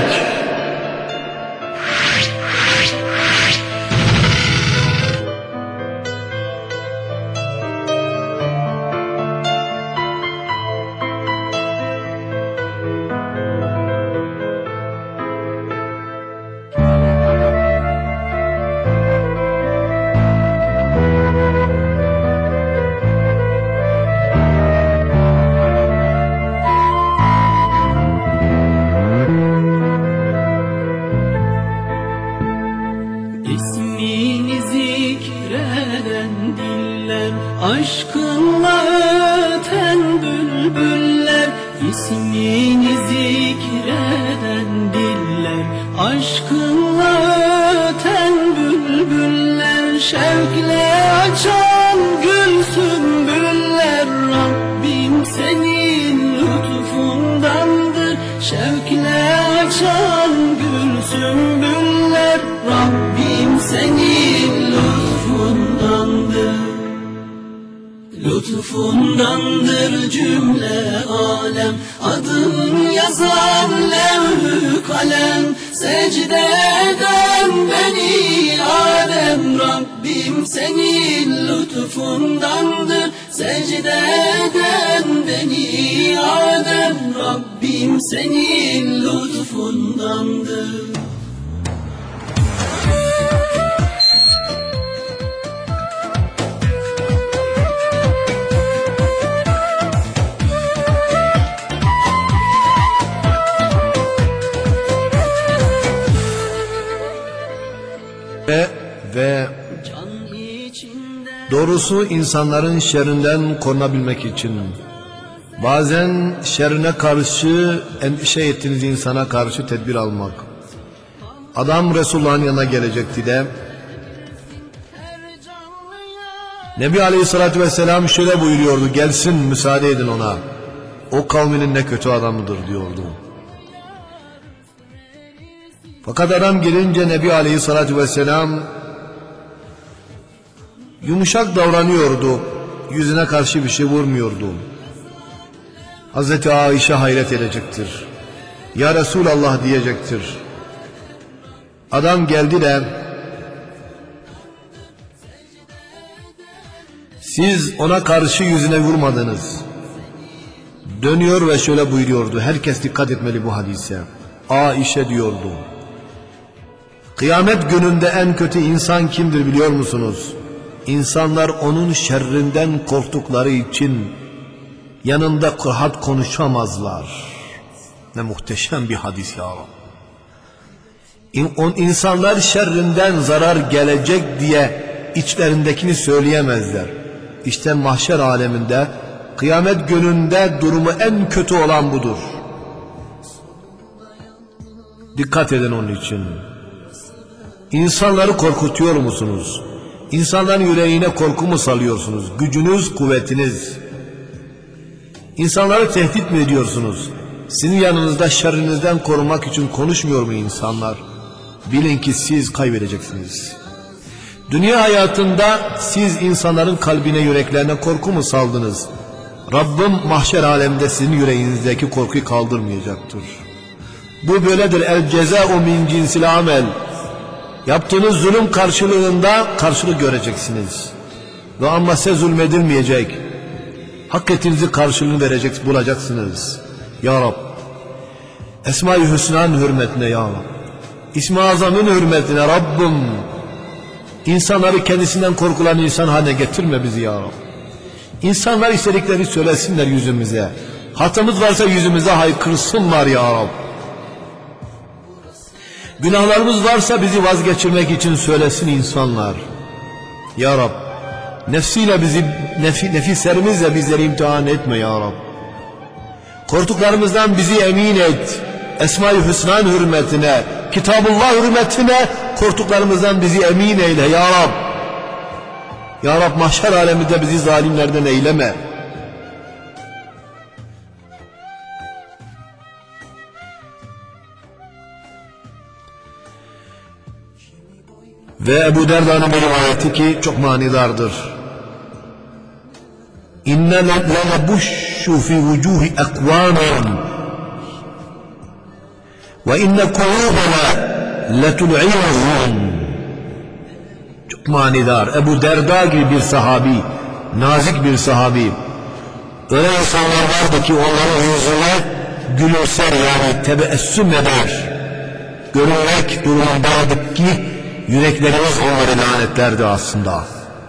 [SPEAKER 2] İsmini zikreden diller, aşkınla öten bülbüller. İsmini zikreden diller, aşkınla öten bülbüller. Şevkle açan gül sümbüller, Rabbim senin lütfundandır. Şevkle açan gül sümbüller, Rabbim senin lütfundandır. Lütfundandır cümle alem, adın yazan levh-ü kalem. Secde eden beni Adem, Rabbim senin lütfundandır. Secde eden beni Adem, Rabbim senin lütfundandır.
[SPEAKER 1] Ve doğrusu insanların şerrinden korunabilmek için bazen şerrine karşı endişe ettiğiniz insana karşı tedbir almak. Adam Resulullah'ın yanına gelecekti de Nebi Aleyhisselatü Vesselam şöyle buyuruyordu: gelsin, müsaade edin ona, o kavminin ne kötü adamıdır diyordu. Fakat adam gelince Nebi Aleyhisselatü Vesselam yumuşak davranıyordu, yüzüne karşı bir şey vurmuyordu. Hazreti Aişe hayret edecektir. Ya Resulallah diyecektir. Adam geldi de siz ona karşı yüzüne vurmadınız. Dönüyor ve şöyle buyuruyordu. Herkes dikkat etmeli bu hadise. Aişe diyordu: kıyamet gününde en kötü insan kimdir biliyor musunuz? İnsanlar onun şerrinden korktukları için yanında rahat konuşamazlar. Ne muhteşem bir hadis ya. İnsanlar şerrinden zarar gelecek diye içlerindekini söyleyemezler. İşte mahşer aleminde, kıyamet gününde durumu en kötü olan budur. Dikkat edin onun için. İnsanları korkutuyor musunuz? İnsanların yüreğine korku mu salıyorsunuz? Gücünüz, kuvvetiniz. İnsanları tehdit mi ediyorsunuz? Sizin yanınızda şerrinizden korunmak için konuşmuyor mu insanlar? Bilin ki siz kaybedeceksiniz. Dünya hayatında siz insanların kalbine, yüreklerine korku mu saldınız? Rabbim mahşer alemde sizin yüreğinizdeki korkuyu kaldırmayacaktır. Bu böyledir. El cezâ'u min cinsil amel. Yaptığınız zulüm karşılığında karşılık göreceksiniz. Ve ama size zulmedilmeyecek. Hak ettiğinizi karşılığını bulacaksınız. Ya Rab. Esma-i Hüsna'nın hürmetine ya Rab. İsmi Azam'ın hürmetine Rabbim. İnsanları kendisinden korkulan insan haline getirme bizi ya Rab. İnsanlar istedikleri söylesinler yüzümüze. Hatamız varsa yüzümüze haykırsınlar ya Rab. Günahlarımız varsa bizi vazgeçirmek için söylesin insanlar. Ya Rab. Nefislerimizle bizleri imtihan etme ya Rab. Korktuklarımızdan bizi emin et. Esma-i Hüsna'nın hürmetine, Kitabullah hürmetine korktuklarımızdan bizi emin eyle ya Rab. Ya Rab, mahşer aleminde bizi zalimlerden eyleme. Ve Ebu Derda'nın bir rivayeti ki çok manidardır. İnne lenebuşşu fi vucuhi ekvâmen ve inne kulûbena letul'înhum. Çok manidar. Ebu Derda gibi bir sahabi, nazik bir sahabi. Öyle insanlar vardı ki onların yüzüne gülümser, yani tebeessüm eder. Görünmek durumundaydık ki yüreklerimiz onları lanetlerdi aslında.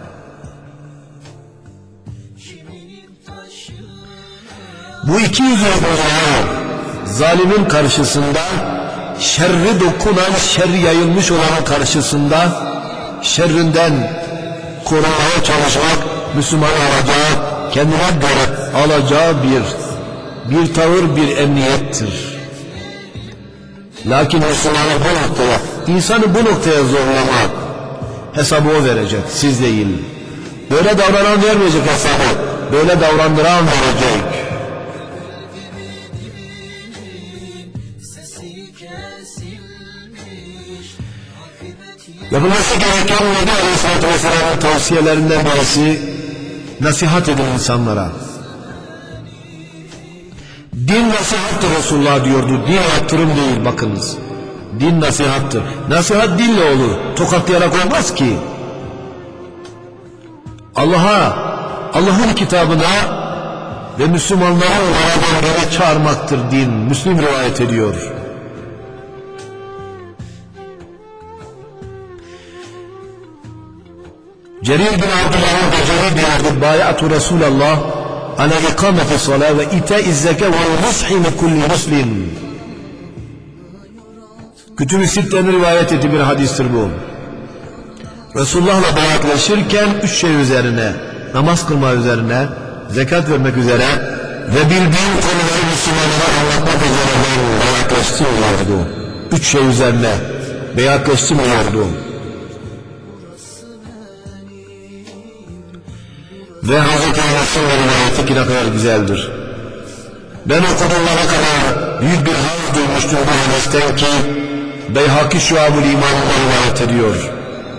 [SPEAKER 1] Bu iki yüzlü zalimin karşısında, şerri dokunan, şerri yayılmış olanın karşısında şerrinden korunmaya çalışmak Müslüman alacağı, kendine göre alacağı bir tavır, bir emniyettir. Lakin Müslümanı bu noktaya, insanı bu noktaya zorlamak, hesabı o verecek, siz değil. Böyle davranan vermeyecek hesabı, böyle davrandıran verecek. Yapılması gereken Nebi Aleyhisselatü Vesselam'ın tavsiyelerinden birisi, nasihat edin insanlara. Din nasihattır Resulullah diyordu. Din yaptırım değil, bakınız. Din nasihattır. Nasihat dille olur. Tokatlayarak olmaz ki. Allah'ın kitabına ve Müslümanlara beraber çağırmaktır din. Müslim rivayet ediyor. Cerir bin Abdullah'ın Beceri diyordu. Bayatu Resulallah ala ikameti salat ve ita'iz zeka ve nushi li kulli muslim. Kütüb-i Sitte'nin rivayet ettiği bir hadistir bu. Resulullah'la bayatlaşırken 3 şey üzerine, namaz kılma üzerine, zekat vermek üzere ve bildiğin konuları Müslümanlara anlatmak üzere bayatlaştırmıyordu. 3 şey üzerine bayatlaştırmıyordu. Ve Hazreti Enes'in rivayeti ki ne kadar güzeldir. Ben okuduğumlara kadar büyük bir haz duymuştum bu hadisten ki Beyhaki Şuab-ül İman'da rivayet ediyor.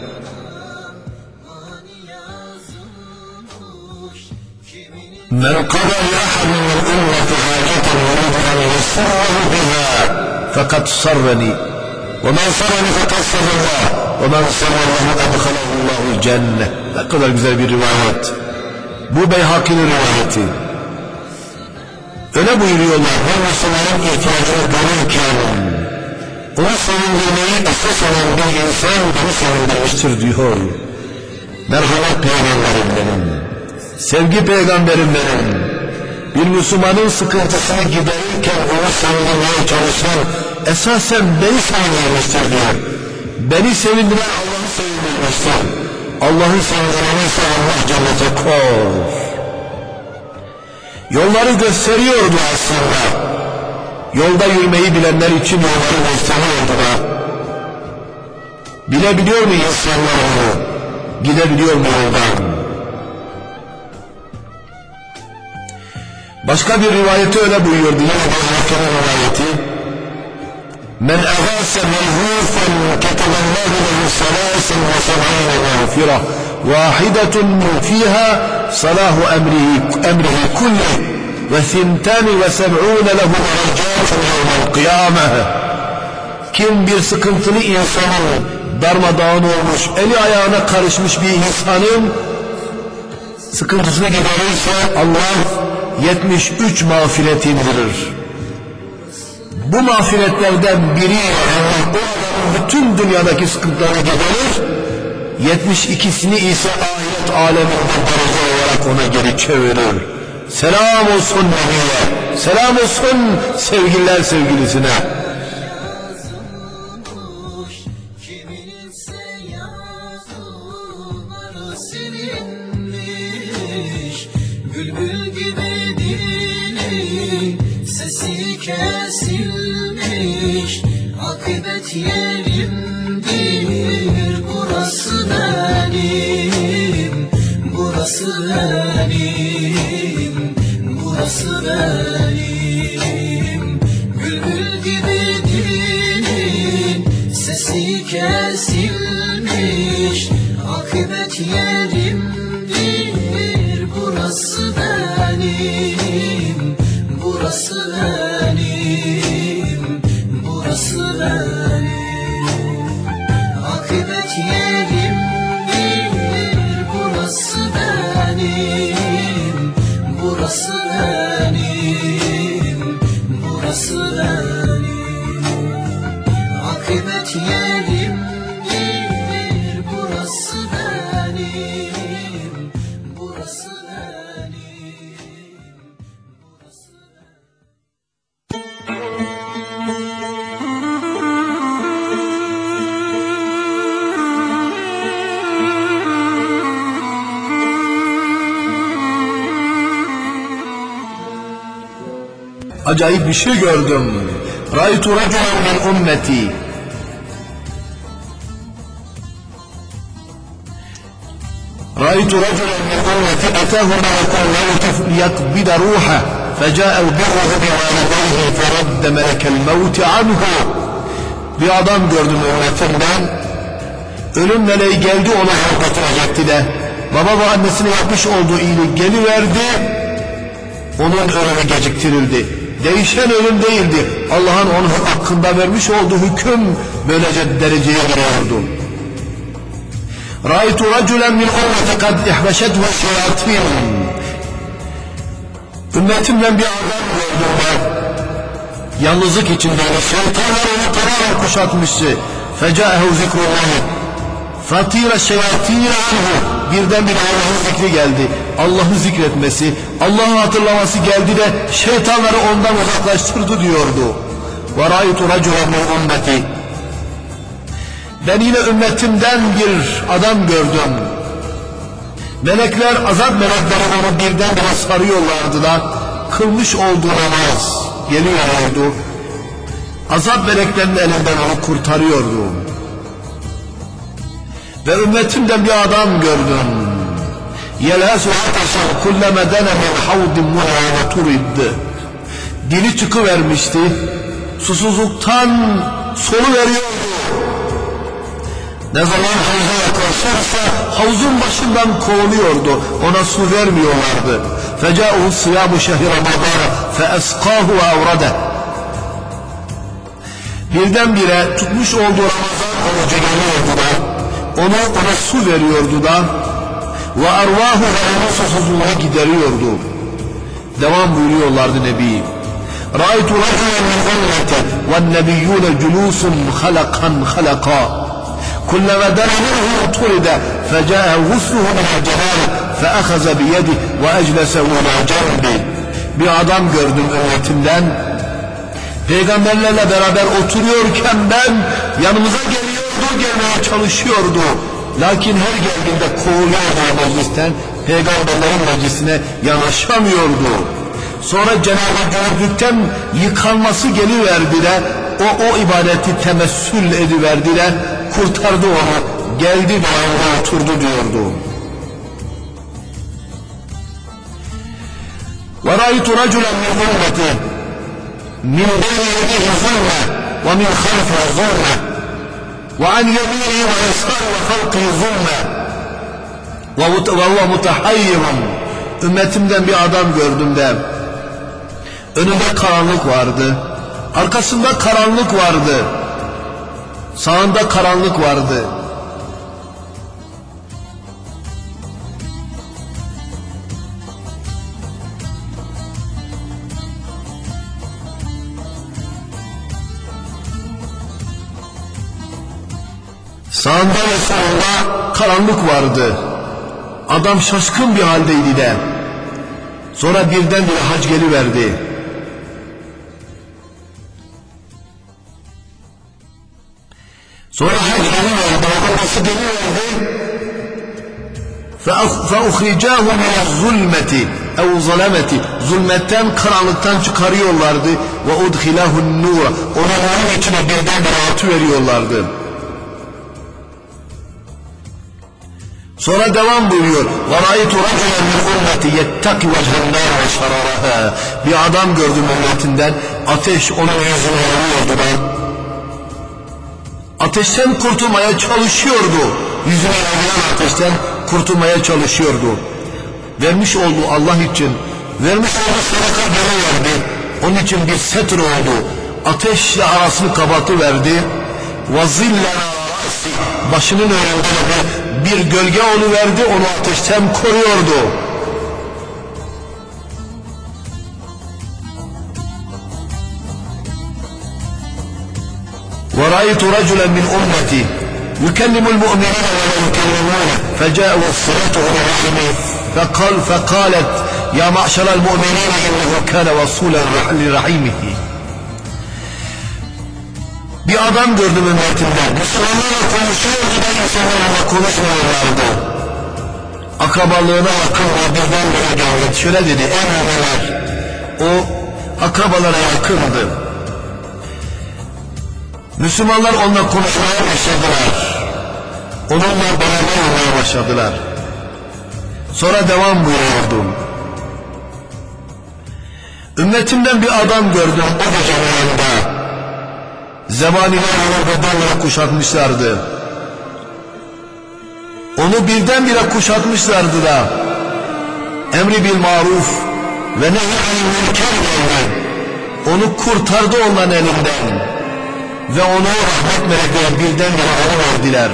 [SPEAKER 1] Men qada yahad min ümmeti hâceten yuridu en yusarrahu biha fakat sarrani ve men sarrani fakat sarrallah ve men sarrallahu edhalahullahu cennet. Ne kadar güzel bir rivayet. Bu Beyhaki'nin rivayeti. Öyle buyuruyorlar. Her Müslümanın ihtiyacını görürken onu sevindirmeyi esas olan bir insan beni sevindirmiştir diyor. Merhamet peygamberim benim. Sevgi peygamberim benim. Bir Müslümanın sıkıntısını giderirken onu sevindirmeye çalışan esasen beni sevindirmiştir diyor. Beni sevindiren Allah'ı sevindirmiştir. Allah'ın sevindireni ise Allah cennete koy. Yolları gösteriyordu aslında. Yolda yürümeyi bilenler için yolları gösteriyordu da. Bilebiliyor mu insanlar onu? Gidebiliyor mu yoldan? Başka bir rivayeti öyle buyuruyordu. Yine Beyhaki'nin rivayeti. من أغاث ملهوفا كتب الله له 73 مغفرة واحدة فيها صلاح أمره كله و72 له درجات يوم القيامة. Kim bir sıkıntılı insanın, darmadağın olmuş, eli ayağına karışmış bir insanın sıkıntısını giderirse Allah 73 mağfiret indirir. Bu mağfiretlerden biri o adamın bütün dünyadaki sıkıntıları giderir, 72'sini ise ahiret aleminde derece olarak ona geri çevirir. Selam olsun Nebi'ye, selam olsun sevgililer sevgilisine.
[SPEAKER 2] Bülbül gibi dilin sesi kesilmiş, akıbet yerimdir, burası benim, burası benim, burası benim. Bülbül gibi dilin sesi kesilmiş, akıbet yerimdir, burası benim, burası benim, burası benim. Akıbet yerimdir, burası benim, burası benim, burası benim. Akıbet yerimdir, burası benim, burası benim, burası
[SPEAKER 1] Acayip bir şey gördüm. Ra'ytu raculen min ummeti. رأيت رجلا من أمتي أتاه ملك الموت ليقبض روحه فجاء بره بوالديه فرد ملك الموت عنه. Bir adam gördüm ümmetimden. Ölüm meleği geldi, ona götürecekti de. Baba ve annesine yapmış olduğu iyilik geliverdi. Onun ölümü geciktirildi. Değişen ölüm değildi. Allah'ın onun hakkında vermiş olduğu hüküm böylece dereceye giriyordu. رأيت رجلا من أمتي قد احبشته الشياطين. Ümmetimden bir adam gördüm ben. Yalnızlık içindeydi. Şeytanlar onu tamamen kuşatmıştı. فَجَاءَهُ ذِكْرُ اللّٰهِ فَطِيرَ الشَّيَاطِينَ عَنْهُ. Birdenbire Allah'ın zikri geldi. Allah'ı zikretmesi, Allah'ı hatırlaması geldi de şeytanları ondan uzaklaştırdı diyordu. وَرَأَيْتُ رَجُلًا مِنْ أُمَّتِي. Ben yine ümmetimden bir adam gördüm. Melekler, azap melekleri onu birdenbire sarıyorlardı da kılmış olduğu namaz geliyordu. Azap meleklerinin elinden onu kurtarıyordu. Ve ümmetimden bir adam gördüm. Yelâsu ataşan kulleme dene min havdin muhâne turid. Dili çıkıvermişti. Susuzluktan solu veriyordu. Ne zaman havuza yaklaşırsa havuzun başından kovuluyordu. Ona su vermiyorlardı. فَجَاءُهُ صِيَامُ شَهْرِ رَمَضَانَ فَأَسْقَاهُ وَاَوْرَدَهُ. Birdenbire tutmuş olduğu Ramazan orucu geliyordu da ona su veriyordu da وَاَرْوَاهُ ve onun susuzluğunu gideriyordu. Devam buyuruyorlardı Nebi. رَأَيْتُ رَجُلًا مِنْ أُمَّتِي وَالنَّبِيُّونَ جُلُوسٌ خَلَقًا خَلَقًا كلما دنا منه طرد فجاء غسله من الجنان فأخذ بيده وأجلسه إلى جنبه. Bir adam gördüm ümmetimden. Peygamberlerle beraber oturuyorken ben yanımıza gelmeye çalışıyordu. Lakin her geldiğinde kovuluyordu meclisten. Peygamberlerin meclisine yanaşamıyordu. Sonra Cenab-ı gördükten yıkanması geliverdi de o ibadeti temessül ediverdi de kurtardı onu, geldi ve oturdu diyordu. وَرَأَيْتُ رَجُلًا مِنْ أُمَّتِي مِنْ بَيْنِ يَدَيْهِ ظُلْمًا ومن خلفه ظلمة وعن يمينه ويساره وفوقه ظلمة وهو متحير. Ümmetimden bir adam gördüm de önünde karanlık vardı, arkasında karanlık vardı, sağında karanlık vardı. Sağında ve solunda karanlık vardı. Adam şaşkın bir haldeydi de. Sonra birdenbire hac geliverdi. Sonra hac geliverdi. Babası geliverdi. فَاُخْرِجَاهُ مِنَ الظُّلْمَةِ اَوْ ظَلَمَةِ Zulmetten, karanlıktan çıkarıyorlardı. وَاُدْخِلَهُ النُّورَ Ona nurun içine birdenbire atıveriyorlardı. Sonra devam buyuruyor. وَرَأَيْتُ رَجُلًا مِنْ اُمَّتِ يَتَّقِ وَجْهَ النَّارِ وَشَرَرَهَا Bir adam gördüm ümmetinden, ateş onun yüzüne yanıyordu ben. Ateşten kurtulmaya çalışıyordu. Yüzüne yanayan ateşten kurtulmaya çalışıyordu. Vermiş olduğu Allah için, vermiş olduğu sadaka geri verdi. Onun için bir setr oldu. Ateşle arasını kapatıverdi. وَظِلَّنَا Başının önünde bir gölge oluverdi, onu ateşten koruyordu. وَرَأَيْتُ رَجُلًا مِنْ أُمَّتِي يُكَلِّمُ الْمُؤْمِنِينَ وَلَا يُكَلِّمُونَ فَجَاءَ وَصِلَتُهُ لِرَحِمِهِ فَقالت يَا مَعْشَرَ الْمُؤْمِنِينَ إِنَّهُ كَانَ وَصُولًا لِرَحِمِهِ Bir adam gördüm ümmetimden. Müslümanlarla konuşuyordu da insanlarla konuşmuyorlardı. Akrabalığına yakındı, birdenbire geldi. Şöyle dedi, ey müminler, o akrabalara yakındı. Müslümanlar onunla konuşmaya başladılar. Onunla beraber olmaya başladılar. Sonra devam buyuruyordum. Ümmetimden bir adam gördüm o gecenin yanında. Zebaniler onu bedenle kuşatmışlardı. Onu birdenbire kuşatmışlardı da emri bil maruf ve nehy anil münker geldi. Onu kurtardı onların elinden ve onu rahmet melekleri birdenbire alıverdiler.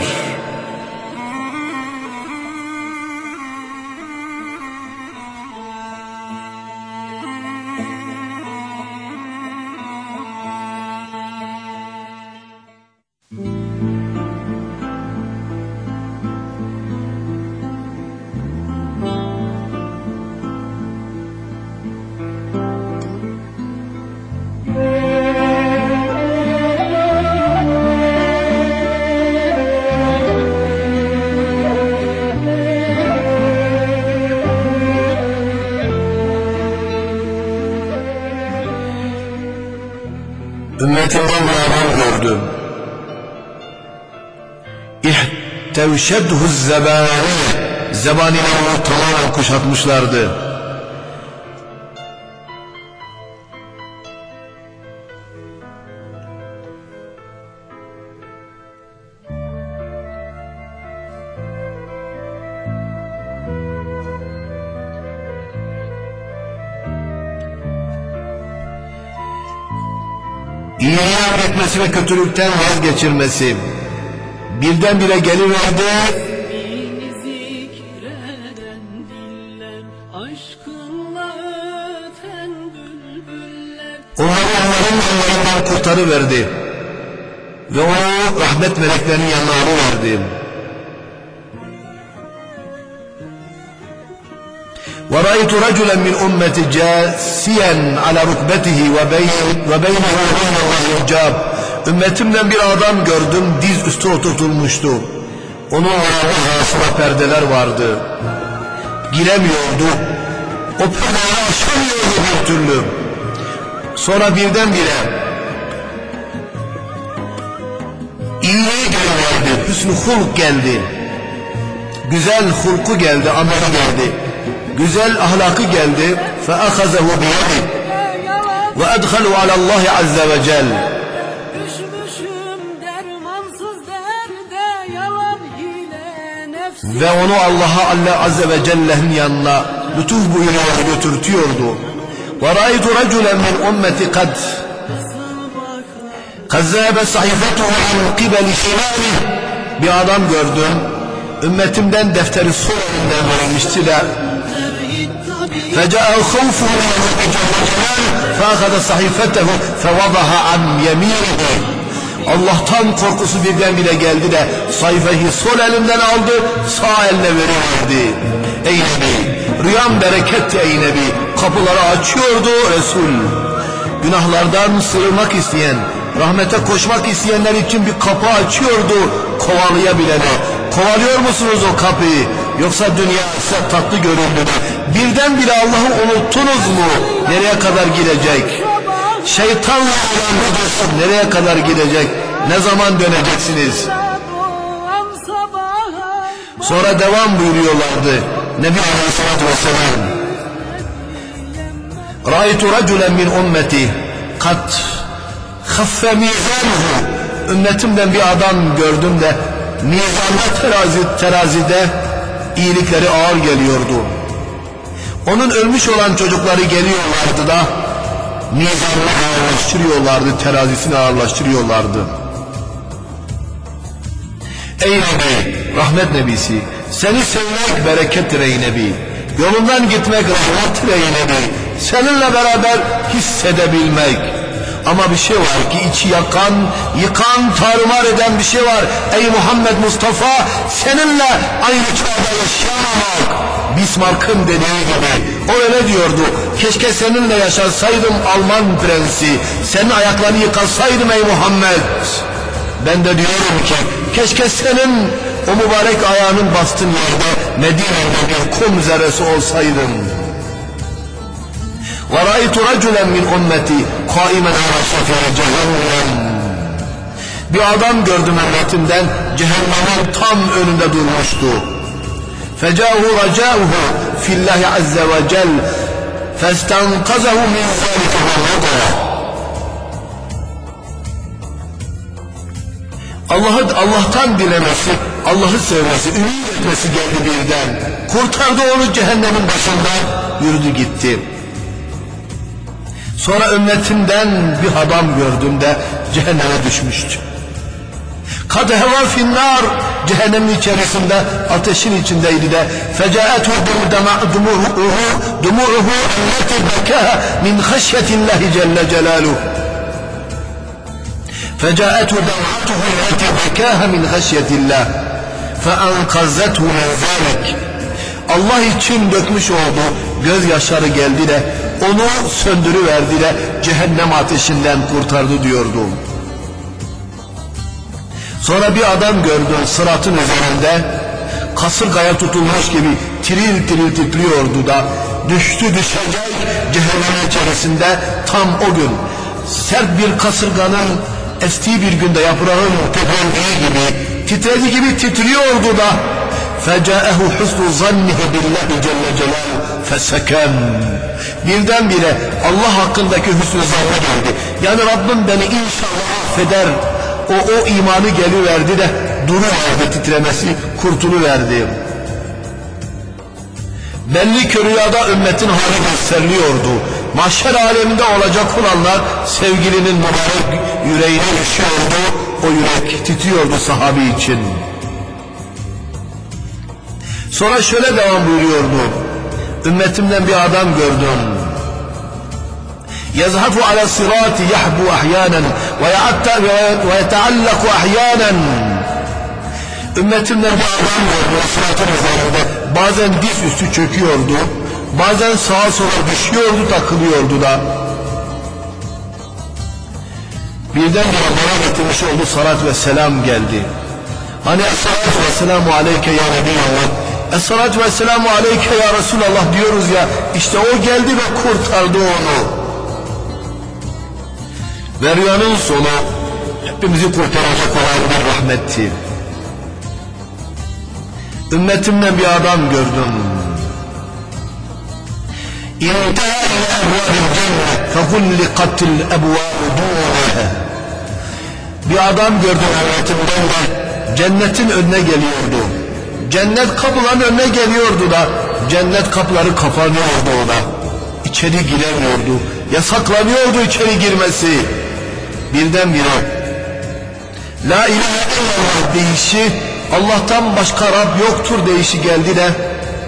[SPEAKER 1] Ümmetimden bir adam gördüm. İhtevşedhu zebani. Zebaniler onu tamamen kuşatmışlardı. İyiliği emretmesi ve kötülükten vazgeçirmesi. Birdenbire geliverdi. Onların yanlarından kurtarıverdi. Ve onu rahmet meleklerinin yanına alıverdi. وَرَأَيْتُ رَجُلًا مِنْ أُمَّتِ جَاسِيًا عَلَى رُكْبَتِهِ وَبَيْنَهُ وَبَيْنَ اللّٰهِ حِجَابٌ Ümmetimden bir adam gördüm, diz üstü oturtulmuştu. Onun arasında perdeler vardı. Giremiyordu. O perdeleri aşamıyordu bir türlü. Sonra birdenbire iyiliği geldi, hüsnü hulk geldi. Güzel hulku geldi, ameli geldi. Güzel ahlakı geldi. فَأَخَذَهُ بِيَدِهِ وَأَدْخَلُوا عَلَى اللّٰهِ عَزَّ وَجَلَّ ve onu Allah Azze ve Celle'nin yanına lütuf buyuruyor, götürtüyordu. وَرَأَيْتُ رَجُلًا مِنْ أُمَّتِ قَدْ ذَهَبَ صَحِيفَتُهُ عَنْ قِبَلِ شِمَالِهِ. Bir adam gördüm, ümmetimden defteri sol elinden verilmişti de فَجَاءَ خَوْفُهُ فَأَخَذَ صَحِيفَتَهُ فَوَضَعَهَا عَنْ يَمِينِهِ. Allah'tan korkusu birdenbire geldi de sayfayı sol elinden aldı, sağ eline veriverdi. Ey Nebi, rüyam bereketti ey Nebi, kapıları açıyordu Resul. Günahlardan sığınmak isteyen, rahmete koşmak isteyenler için bir kapı açıyordu kovalayabilene. Kovalıyor musunuz o kapıyı? Yoksa dünya size tatlı göründü mü? Birdenbire Allah'ı unuttunuz mu? Nereye kadar gidecek? Şeytanla olan bu dostluk nereye kadar gidecek? Ne zaman döneceksiniz? Sonra devam buyuruyorlardı Nebi Aleyhisselatü Vesselam. Ra'aytu raculen min ummeti kad khaffe mizanuhu. Ümmetimden bir adam gördüm de mizanda, terazide iyilikleri ağır geliyordu. Onun ölmüş olan çocukları geliyorlardı da mizanını ağırlaştırıyorlardı, terazisini ağırlaştırıyorlardı. Ey Nebi, rahmet Nebisi, seni sevmek berekettir ey Nebi. Yolundan gitmek rahmettir ey Nebi. Seninle beraber hissedebilmek. Ama bir şey var ki içi yakan, yıkan, tarumar eden bir şey var. Ey Muhammed Mustafa, seninle aynı çağda yaşamamak. Bismarck'ın dediği gibi, o öyle diyordu. Keşke seninle yaşasaydım Alman prensi, senin ayaklarını yıkasaydım ey Muhammed. Ben de diyorum ki keşke senin o mübarek ayağının bastığın yerde Medine'de bir kum zerresi olsaydın. وَرَأَيْتُ رَجُلًا مِنْ أُمَّتِي قَائِمًا عَلَى شَفِيرِ جَهَنَّمٍ. Bir adam gördüm ümmetimden cehennemin tam önünde durmuştu. فَجَاءُهُ رَجَاؤُهُ فِي اللّٰهِ عَزَّ وَجَلَّ فَاسْتَنْقَذَهُ مِنْ ذَلِكَ وَالرَّضَى. Allah'tan dilemesi, Allah'ı sevmesi, ümit etmesi geldi birden. Kurtardı onu cehennemin başından, yürüdü gitti. Sonra ümmetimden bir adam gördüm de cehenneme düşmüştü. Kad heva finnar, cehennemin içerisinde, ateşin içindeydi de fecaetu dumu'uhu elleti bekaha min haşyetillahi celle celaluhu. فجاءته دمعته التي بكاها من خشية الله فأنقذته من ذلك. Allah için dökmüş oldu gözyaşları geldi de onu söndürüverdi de cehennem ateşinden kurtardı diyordu. Sonra bir adam gördüm sıratın üzerinde kasırgaya tutulmuş gibi tiril tiril titriyordu da düştü düşecek cehennem içerisinde tam o gün sert bir kasırganın estiği bir günde yaprağın teprendiği gibi titrediği gibi titriyordu da فَجَاءَهُ حُسْنُ ظَنِّهِ بِاللّٰهِ جَلَّ جَلَالُهُ فَسَكَنْ. Birdenbire Allah hakkındaki hüsnü zanna geldi. Yani Rabbim beni inşallah affeder. O imanı geliverdi de duruverdi titremesi, kurtuluverdi. Belli ki rüyada ümmetin hali gösteriliyordu. Mahşer aleminde olacak olanlar sevgilinin mübarek yüreğine düşüyordu. O yürek titriyordu sahabi için. Sonra şöyle devam buyuruyordu. Ümmetimden bir adam gördüm. يَزْحَفُ عَلَى الصِّرَاطِ يَحْبُ أَحْيَانًا وَيَتَعَلَّقُ أَحْيَانًا. Ümmetimden bir adam gördüm sıratın üzerinde. Bazen diz üstü çöküyordu. Bazen sağa sola düşüyordu, takılıyordu da. Birdenbire bana getirmiş olduğu salat ve selam geldi. Hani es-salatu ve selamu aleyke ya Nebiyallah, es-salatu ve selamu aleyke ya Resulallah diyoruz ya, işte o geldi ve kurtardı onu. Ve rüyanın sonu hepimizi kurtaracak olan bir rahmetti. Ümmetimden bir adam gördüm. İntâ ile ebvâbil cennet fehulliqatil ebvâbu dûneha. Bir adam gördüm ümmetimden de cennetin önüne geliyordu. Cennet kapıların önüne geliyordu da cennet kapıları kapanıyordu ona. İçeri giremiyordu. Yasaklanıyordu içeri girmesi. Birdenbire La ilahe illallah deyişi, Allah'tan başka Rab yoktur deyişi geldi de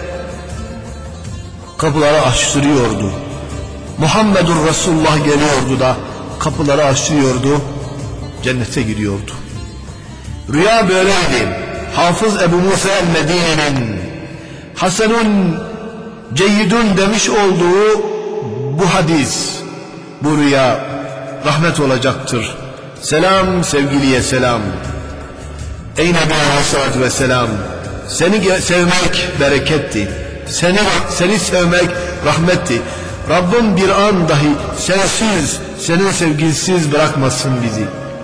[SPEAKER 1] kapıları açtırıyordu. Muhammedur Resulullah geliyordu da kapıları açtırıyordu. Cennete giriyordu. Rüya böyleydi. Hafız Ebu Musa el-Medine'nin Hasenun ceyyidun demiş olduğu bu hadis, bu rüya rahmet olacaktır. Selam sevgiliye selam. Ey Nebi Aleyhisselatü Vesselam, seni sevmek bereketti. Seni sevmek rahmetti. Rabbim bir an dahi sensiz, senin sevgisiz bırakmasın bizi.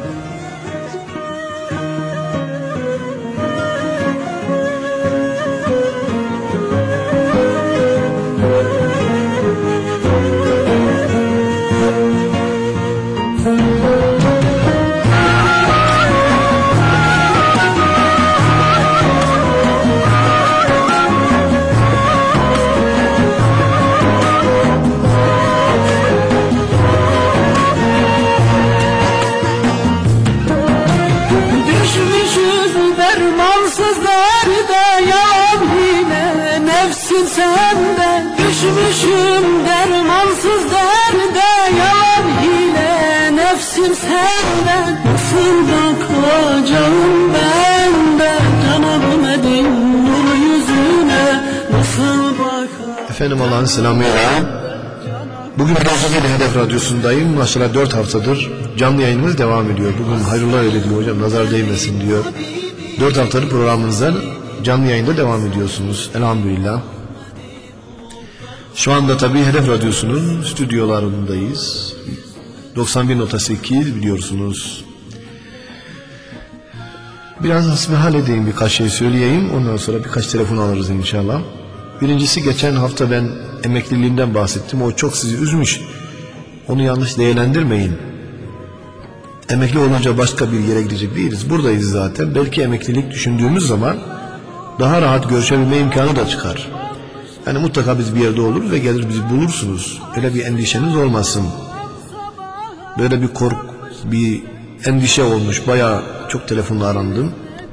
[SPEAKER 2] Düşmüşüm dermansız derde, yalan hile nefsim sende. Nasıl bakacağım ben de Cenab-ı Medin nur yüzüne, nasıl bakacağım?
[SPEAKER 1] Efendim Allah'ın selamıyla. Bugün Rozokeli Hedef Radyosu'ndayım. Maşallah 4 haftadır canlı yayınımız devam ediyor. Bugün hayırlar öyle diyor hocam, nazar değmesin diyor. 4 haftadır programınızdan canlı yayında devam ediyorsunuz. Elhamdülillah. Şu anda tabii Hedef Radyosu'nun stüdyolarındayız. 91.8 biliyorsunuz. Biraz hasbihal edeyim, birkaç şey söyleyeyim. Ondan sonra birkaç telefon alırız inşallah. Birincisi, geçen hafta ben emekliliğimden bahsettim. O çok sizi üzmüş. Onu yanlış değerlendirmeyin. Emekli olunca başka bir yere gidecek değiliz. Buradayız zaten. Belki emeklilik düşündüğümüz zaman daha rahat görüşebilme imkanı da çıkar. Yani mutlaka biz bir yerde oluruz ve gelir bizi bulursunuz. Öyle bir endişeniz olmasın. Böyle bir endişe olmuş. Bayağı çok telefonla arandım.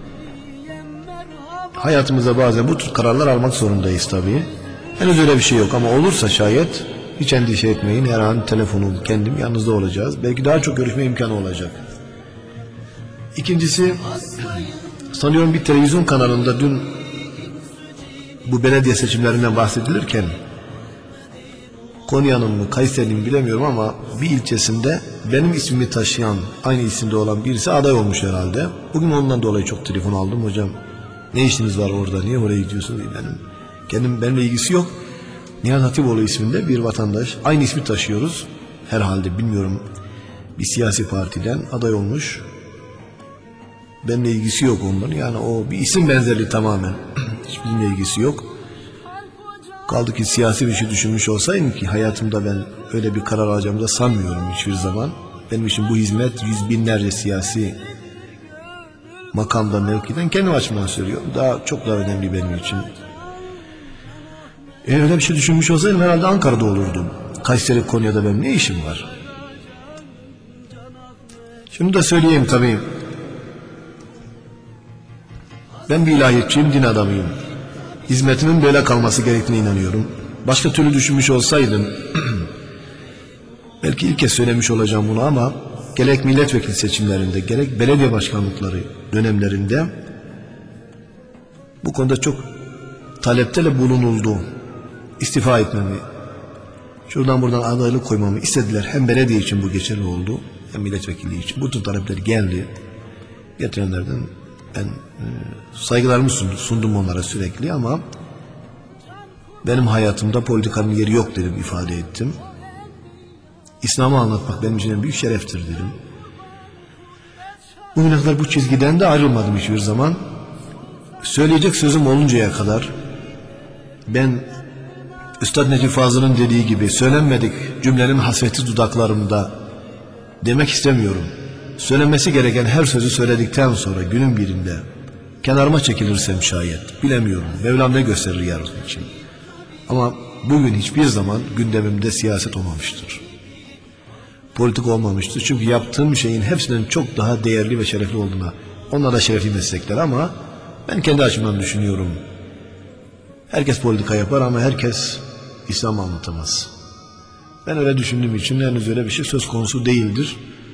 [SPEAKER 1] Hayatımızda bazen bu tür kararlar almak zorundayız tabii. Henüz öyle bir şey yok ama olursa şayet hiç endişe etmeyin. Her an telefonum, kendim yanınızda olacağız. Belki daha çok görüşme imkanı olacak. İkincisi, sanıyorum bir televizyon kanalında dün bu belediye seçimlerinden bahsedilirken Konya'nın mı Kayseri'nin mi bilemiyorum ama bir ilçesinde benim ismimi taşıyan, aynı isimde olan birisi aday olmuş herhalde. Bugün ondan dolayı çok telefon aldım. Hocam ne işiniz var orada, niye oraya gidiyorsunuz? Benimle ilgisi yok. Nihat Hatipoğlu isminde bir vatandaş, aynı ismi taşıyoruz herhalde, bilmiyorum, bir siyasi partiden aday olmuş. Benimle ilgisi yok onların, yani o bir isim benzerliği tamamen. Hiç bizimle ilgisi yok. Kaldı ki siyasi bir şey düşünmüş olsaydım, ki hayatımda ben öyle bir karar alacağımı da sanmıyorum hiçbir zaman. Benim için bu hizmet yüz binlerce siyasi makamda, mevkiden kendim açımdan söylüyorum. Çok daha önemli benim için. Öyle bir şey düşünmüş olsaydım herhalde Ankara'da olurdum. Kayseri, Konya'da benim ne işim var? Şunu da söyleyeyim tabii. Ben bir ilahiyatçıyım, din adamıyım. Hizmetimin böyle kalması gerektiğine inanıyorum. Başka türlü düşünmüş olsaydım belki ilk kez söylemiş olacağım bunu ama gerek milletvekili seçimlerinde, gerek belediye başkanlıkları dönemlerinde bu konuda çok talepte bulunuldu. İstifa etmemi, şuradan buradan adaylık koymamı istediler. Hem belediye için bu geçerli oldu, hem milletvekilliği için. Bu tür talepler geldi. Getirenlerden ben saygılarımı sundum onlara sürekli ama benim hayatımda politikanın yeri yok dedim, ifade ettim. İslam'ı anlatmak benim için en büyük şereftir dedim. Bugüne kadar bu çizgiden de ayrılmadım hiçbir zaman. Söyleyecek sözüm oluncaya kadar ben Üstad Necip Fazıl'ın dediği gibi söylenmedik cümlenin hasreti dudaklarımda demek istemiyorum. Söylenmesi gereken her sözü söyledikten sonra günün birinde kenarıma çekilirsem şayet, bilemiyorum. Mevlam ne gösterir yarın için. Ama bugün hiçbir zaman gündemimde siyaset olmamıştır. Politik olmamıştır. Çünkü yaptığım şeyin hepsinden çok daha değerli ve şerefli olduğuna. Onlar da şerefli meslekler ama ben kendi açımdan düşünüyorum. Herkes politika yapar ama herkes İslam anlatamaz. Ben öyle düşündüğüm için henüz öyle bir şey söz konusu değildir.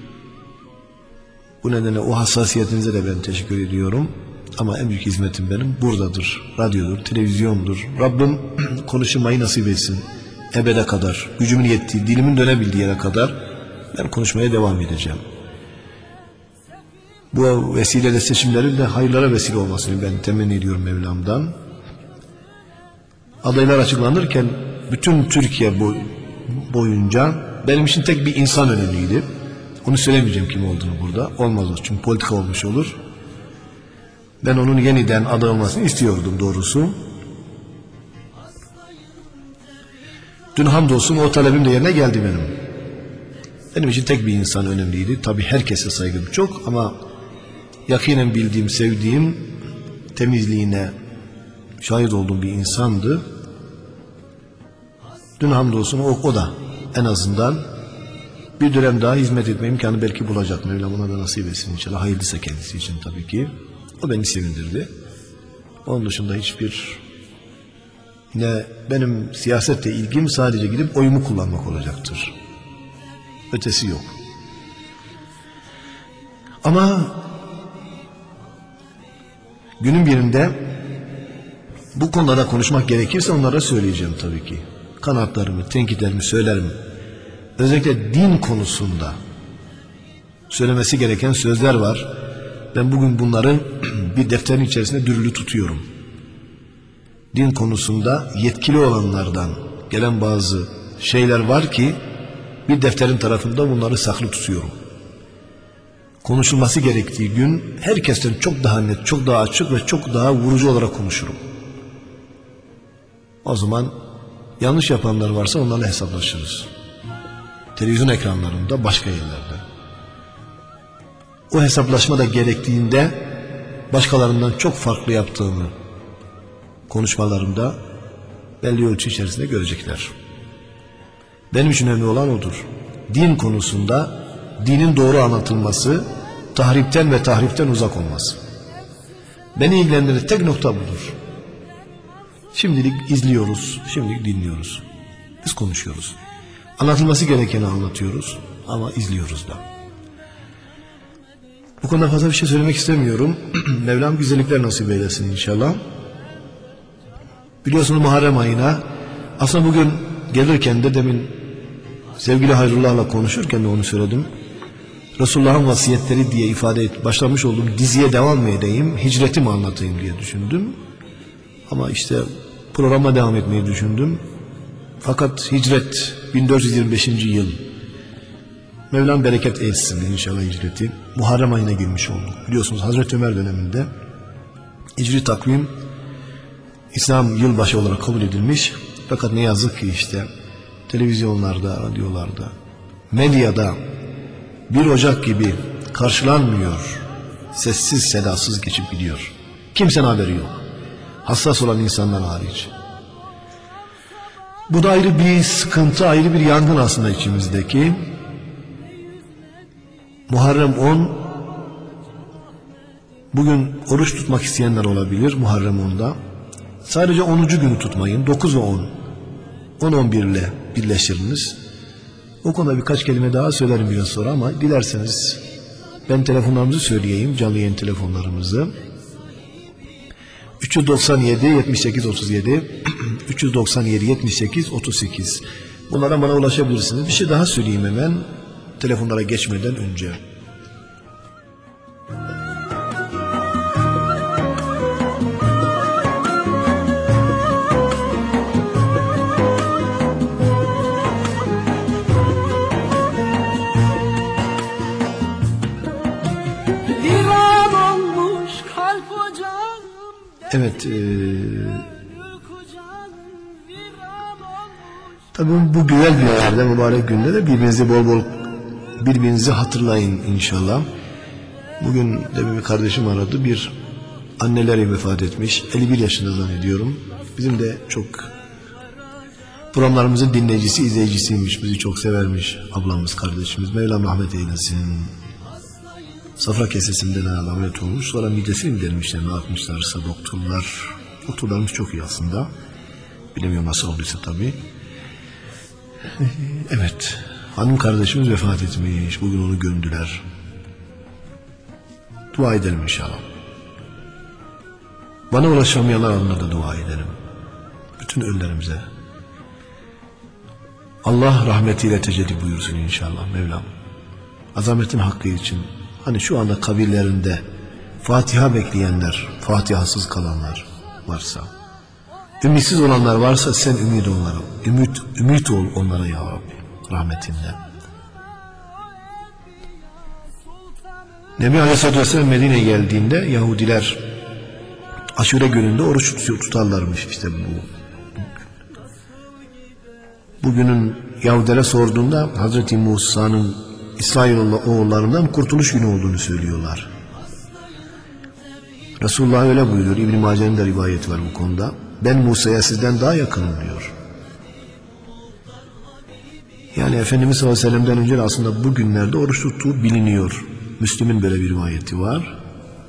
[SPEAKER 1] Bu nedenle o hassasiyetinize de ben teşekkür ediyorum. Ama en büyük hizmetim benim buradadır. Radyodur, televizyondur. Rabbim konuşmayı nasip etsin. Ebede kadar, gücümün yettiği, dilimin dönebildiği yere kadar ben konuşmaya devam edeceğim. Bu vesileyle seçimlerin de hayırlara vesile olmasını ben temenni ediyorum Mevlam'dan. Adaylar açıklanırken bütün Türkiye boyunca benim için tek bir insan önemliydi. Onu söylemeyeceğim kim olduğunu burada. Olmaz o çünkü politika olmuş olur. Ben onun yeniden aday olmasını istiyordum doğrusu. Dün hamdolsun o talebim de yerine geldi benim. Benim için tek bir insan önemliydi. Tabii herkese saygım çok ama yakinen bildiğim, sevdiğim, temizliğine şahit olduğum bir insandı. Dün hamdolsun o da en azından bir dönem daha hizmet etme imkanı belki bulacak. Mevlam ona da nasip etsin inşallah. Hayırlısı kendisi için tabii ki. O beni sevindirdi. Onun dışında benim siyasetle ilgim sadece gidip oyumu kullanmak olacaktır. Ötesi yok. Ama günün birinde bu konuda konuşmak gerekirse onlara söyleyeceğim tabii ki. Kanatlarımı, tenkitlerimi söylerim. Özellikle din konusunda söylemesi gereken sözler var. Ben bugün bunların bir defterin içerisinde dürülü tutuyorum. Din konusunda yetkili olanlardan gelen bazı şeyler var ki bir defterin tarafında bunları saklı tutuyorum. Konuşulması gerektiği gün herkesten çok daha net, çok daha açık ve çok daha vurucu olarak konuşurum. O zaman yanlış yapanlar varsa onlarla hesaplaşırız. Televizyon ekranlarında, başka yerlerde. O hesaplaşma da gerektiğinde başkalarından çok farklı yaptığımı konuşmalarımda belli ölçü içerisinde görecekler. Benim için önemli olan odur. Din konusunda dinin doğru anlatılması, tahripten ve tahriften uzak olması. Beni ilgilendiren tek nokta budur. Şimdilik izliyoruz, şimdilik dinliyoruz. Biz konuşuyoruz. Anlatılması gerekeni anlatıyoruz ama izliyoruz da. Bu konuda fazla bir şey söylemek istemiyorum. Mevlam güzellikler nasip eylesin inşallah. Biliyorsunuz Muharrem ayına aslında bugün gelirken de demin sevgili Hayrullah'la konuşurken de onu söyledim. Resulullah'ın vasiyetleri diye başlamış olduğum diziye devam mı edeyim, hicretimi anlatayım diye düşündüm. Ama işte programa devam etmeyi düşündüm. Fakat hicret 1425. yıl. Mevlam bereket etsin inşallah hicreti. Muharrem ayına girmiş olduk. Biliyorsunuz Hazreti Ömer döneminde hicri takvim İslam yılbaşı olarak kabul edilmiş. Fakat ne yazık ki işte televizyonlarda, radyolarda, medyada 1 Ocak gibi karşılanmıyor. Sessiz sedasız geçip gidiyor. Kimsenin haberi yok. Hassas olan insanlar hariç. Bu da ayrı bir sıkıntı, ayrı bir yangın aslında içimizdeki. Muharrem 10, bugün oruç tutmak isteyenler olabilir Muharrem 10'da. Sadece 10. günü tutmayın, 9 ve 10. 10-11 ile birleştiriniz. O konuda birkaç kelime daha söylerim biraz sonra ama dilerseniz ben telefonlarımızı söyleyeyim, canlı yayın telefonlarımızı. 397 78 37 397 78 38. Bunlara bana ulaşabilirsiniz. Bir şey daha söyleyeyim hemen telefonlara geçmeden önce. Evet, tabii bu güzel günlerde, mübarek günde de birbirinizi hatırlayın inşallah. Bugün de bir kardeşim aradı, bir anneleri vefat etmiş. 51 yaşında zannediyorum. Bizim de çok programlarımızın dinleyicisi, izleyicisiymiş. Bizi çok severmiş ablamız, kardeşimiz. Mevlam rahmet eylesin. Safra kesesinden ameliyat olmuş. Sonra midesini mi delmişler, ne yapmışlarsa doktorlar. Doktorlarımız çok iyi aslında. Bilemiyorum nasıl olduysa tabii. Evet. Hanım kardeşimiz vefat etmiş. Bugün onu gömdüler. Dua edelim inşallah. Bana ulaşamayanlar adına da dua edelim. Bütün ölülerimize. Allah rahmetiyle tecelli buyursun inşallah Mevlam. Azametin hakkı için. Hani şu anda kabirlerinde Fatiha bekleyenler, Fatihasız kalanlar varsa, ümitsiz olanlar varsa sen ümit ol onlara ya Rabbi rahmetinle. Nebi Aleyhisselatü Vesselam Medine'ye geldiğinde Yahudiler Aşure gününde oruç tutarlarmış işte bugünün Yahudilere sorduğunda Hazreti Musa'nın İsrailoğullarından kurtuluş günü olduğunu söylüyorlar. Resulullah öyle buyuruyor. İbn-i Mace'nin de rivayeti var bu konuda. Ben Musa'ya sizden daha yakınım diyor. Yani Efendimiz sallallahu aleyhi ve sellem'den önce aslında bu günlerde oruç tuttuğu biliniyor. Müslim'in böyle bir rivayeti var.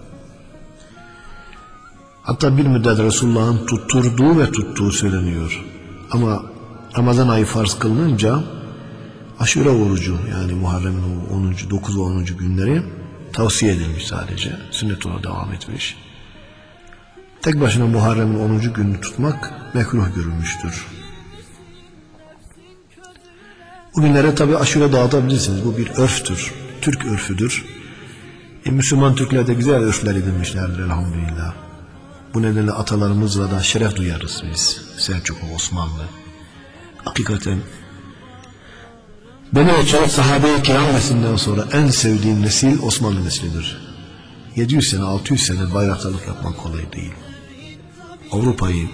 [SPEAKER 1] Hatta bir müddet Resulullah'ın tuttuğu söyleniyor. Ama Ramazan ayı farz kılınınca Aşure orucu yani Muharrem'in 9 ve 10. günleri tavsiye edilmiş sadece. Sünnet ona devam etmiş. Tek başına Muharrem'in 10. gününü tutmak mekruh görülmüştür. Bu günlere tabi aşure dağıtabilirsiniz. Bu bir örftür. Türk örfüdür. Müslüman Türkler de güzel örfler edinmişlerdir elhamdülillah. Bu nedenle atalarımızla da şeref duyarız biz. Selçuklu, Osmanlı. Hakikaten beni açan sahabe-i kiram neslinden sonra en sevdiğim nesil Osmanlı neslidir. 700 sene, 600 sene bayraktarlık yapmak kolay değil. Avrupa'yı,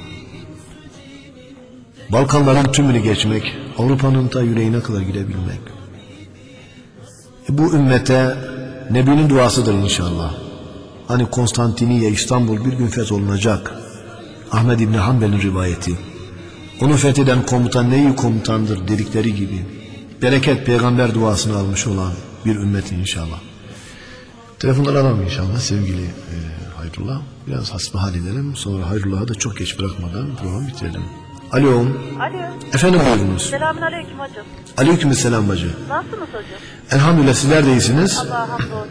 [SPEAKER 1] Balkanların tümünü geçmek, Avrupa'nın da yüreğine kadar gidebilmek. Bu ümmete Nebi'nin duasıdır inşallah. Hani Konstantiniye, İstanbul bir gün fetholunacak. Ahmed İbni Hanbel'in rivayeti. Onu fetheden komutan neyi komutandır dedikleri gibi. Bereket peygamber duasını almış olan bir ümmet inşallah. Telefonları alalım inşallah sevgili Hayrullah. Biraz hasbihal edelim. Sonra Hayrullah'ı da çok geç bırakmadan programı bitirelim. Alo.
[SPEAKER 3] Alo.
[SPEAKER 1] Efendim buyurunuz.
[SPEAKER 3] Selamünaleyküm hocam.
[SPEAKER 1] Aleykümselam bacı.
[SPEAKER 3] Nasılsınız hocam?
[SPEAKER 1] Elhamdülillah sizler de iyisiniz.
[SPEAKER 3] Allah'a hamdolsun.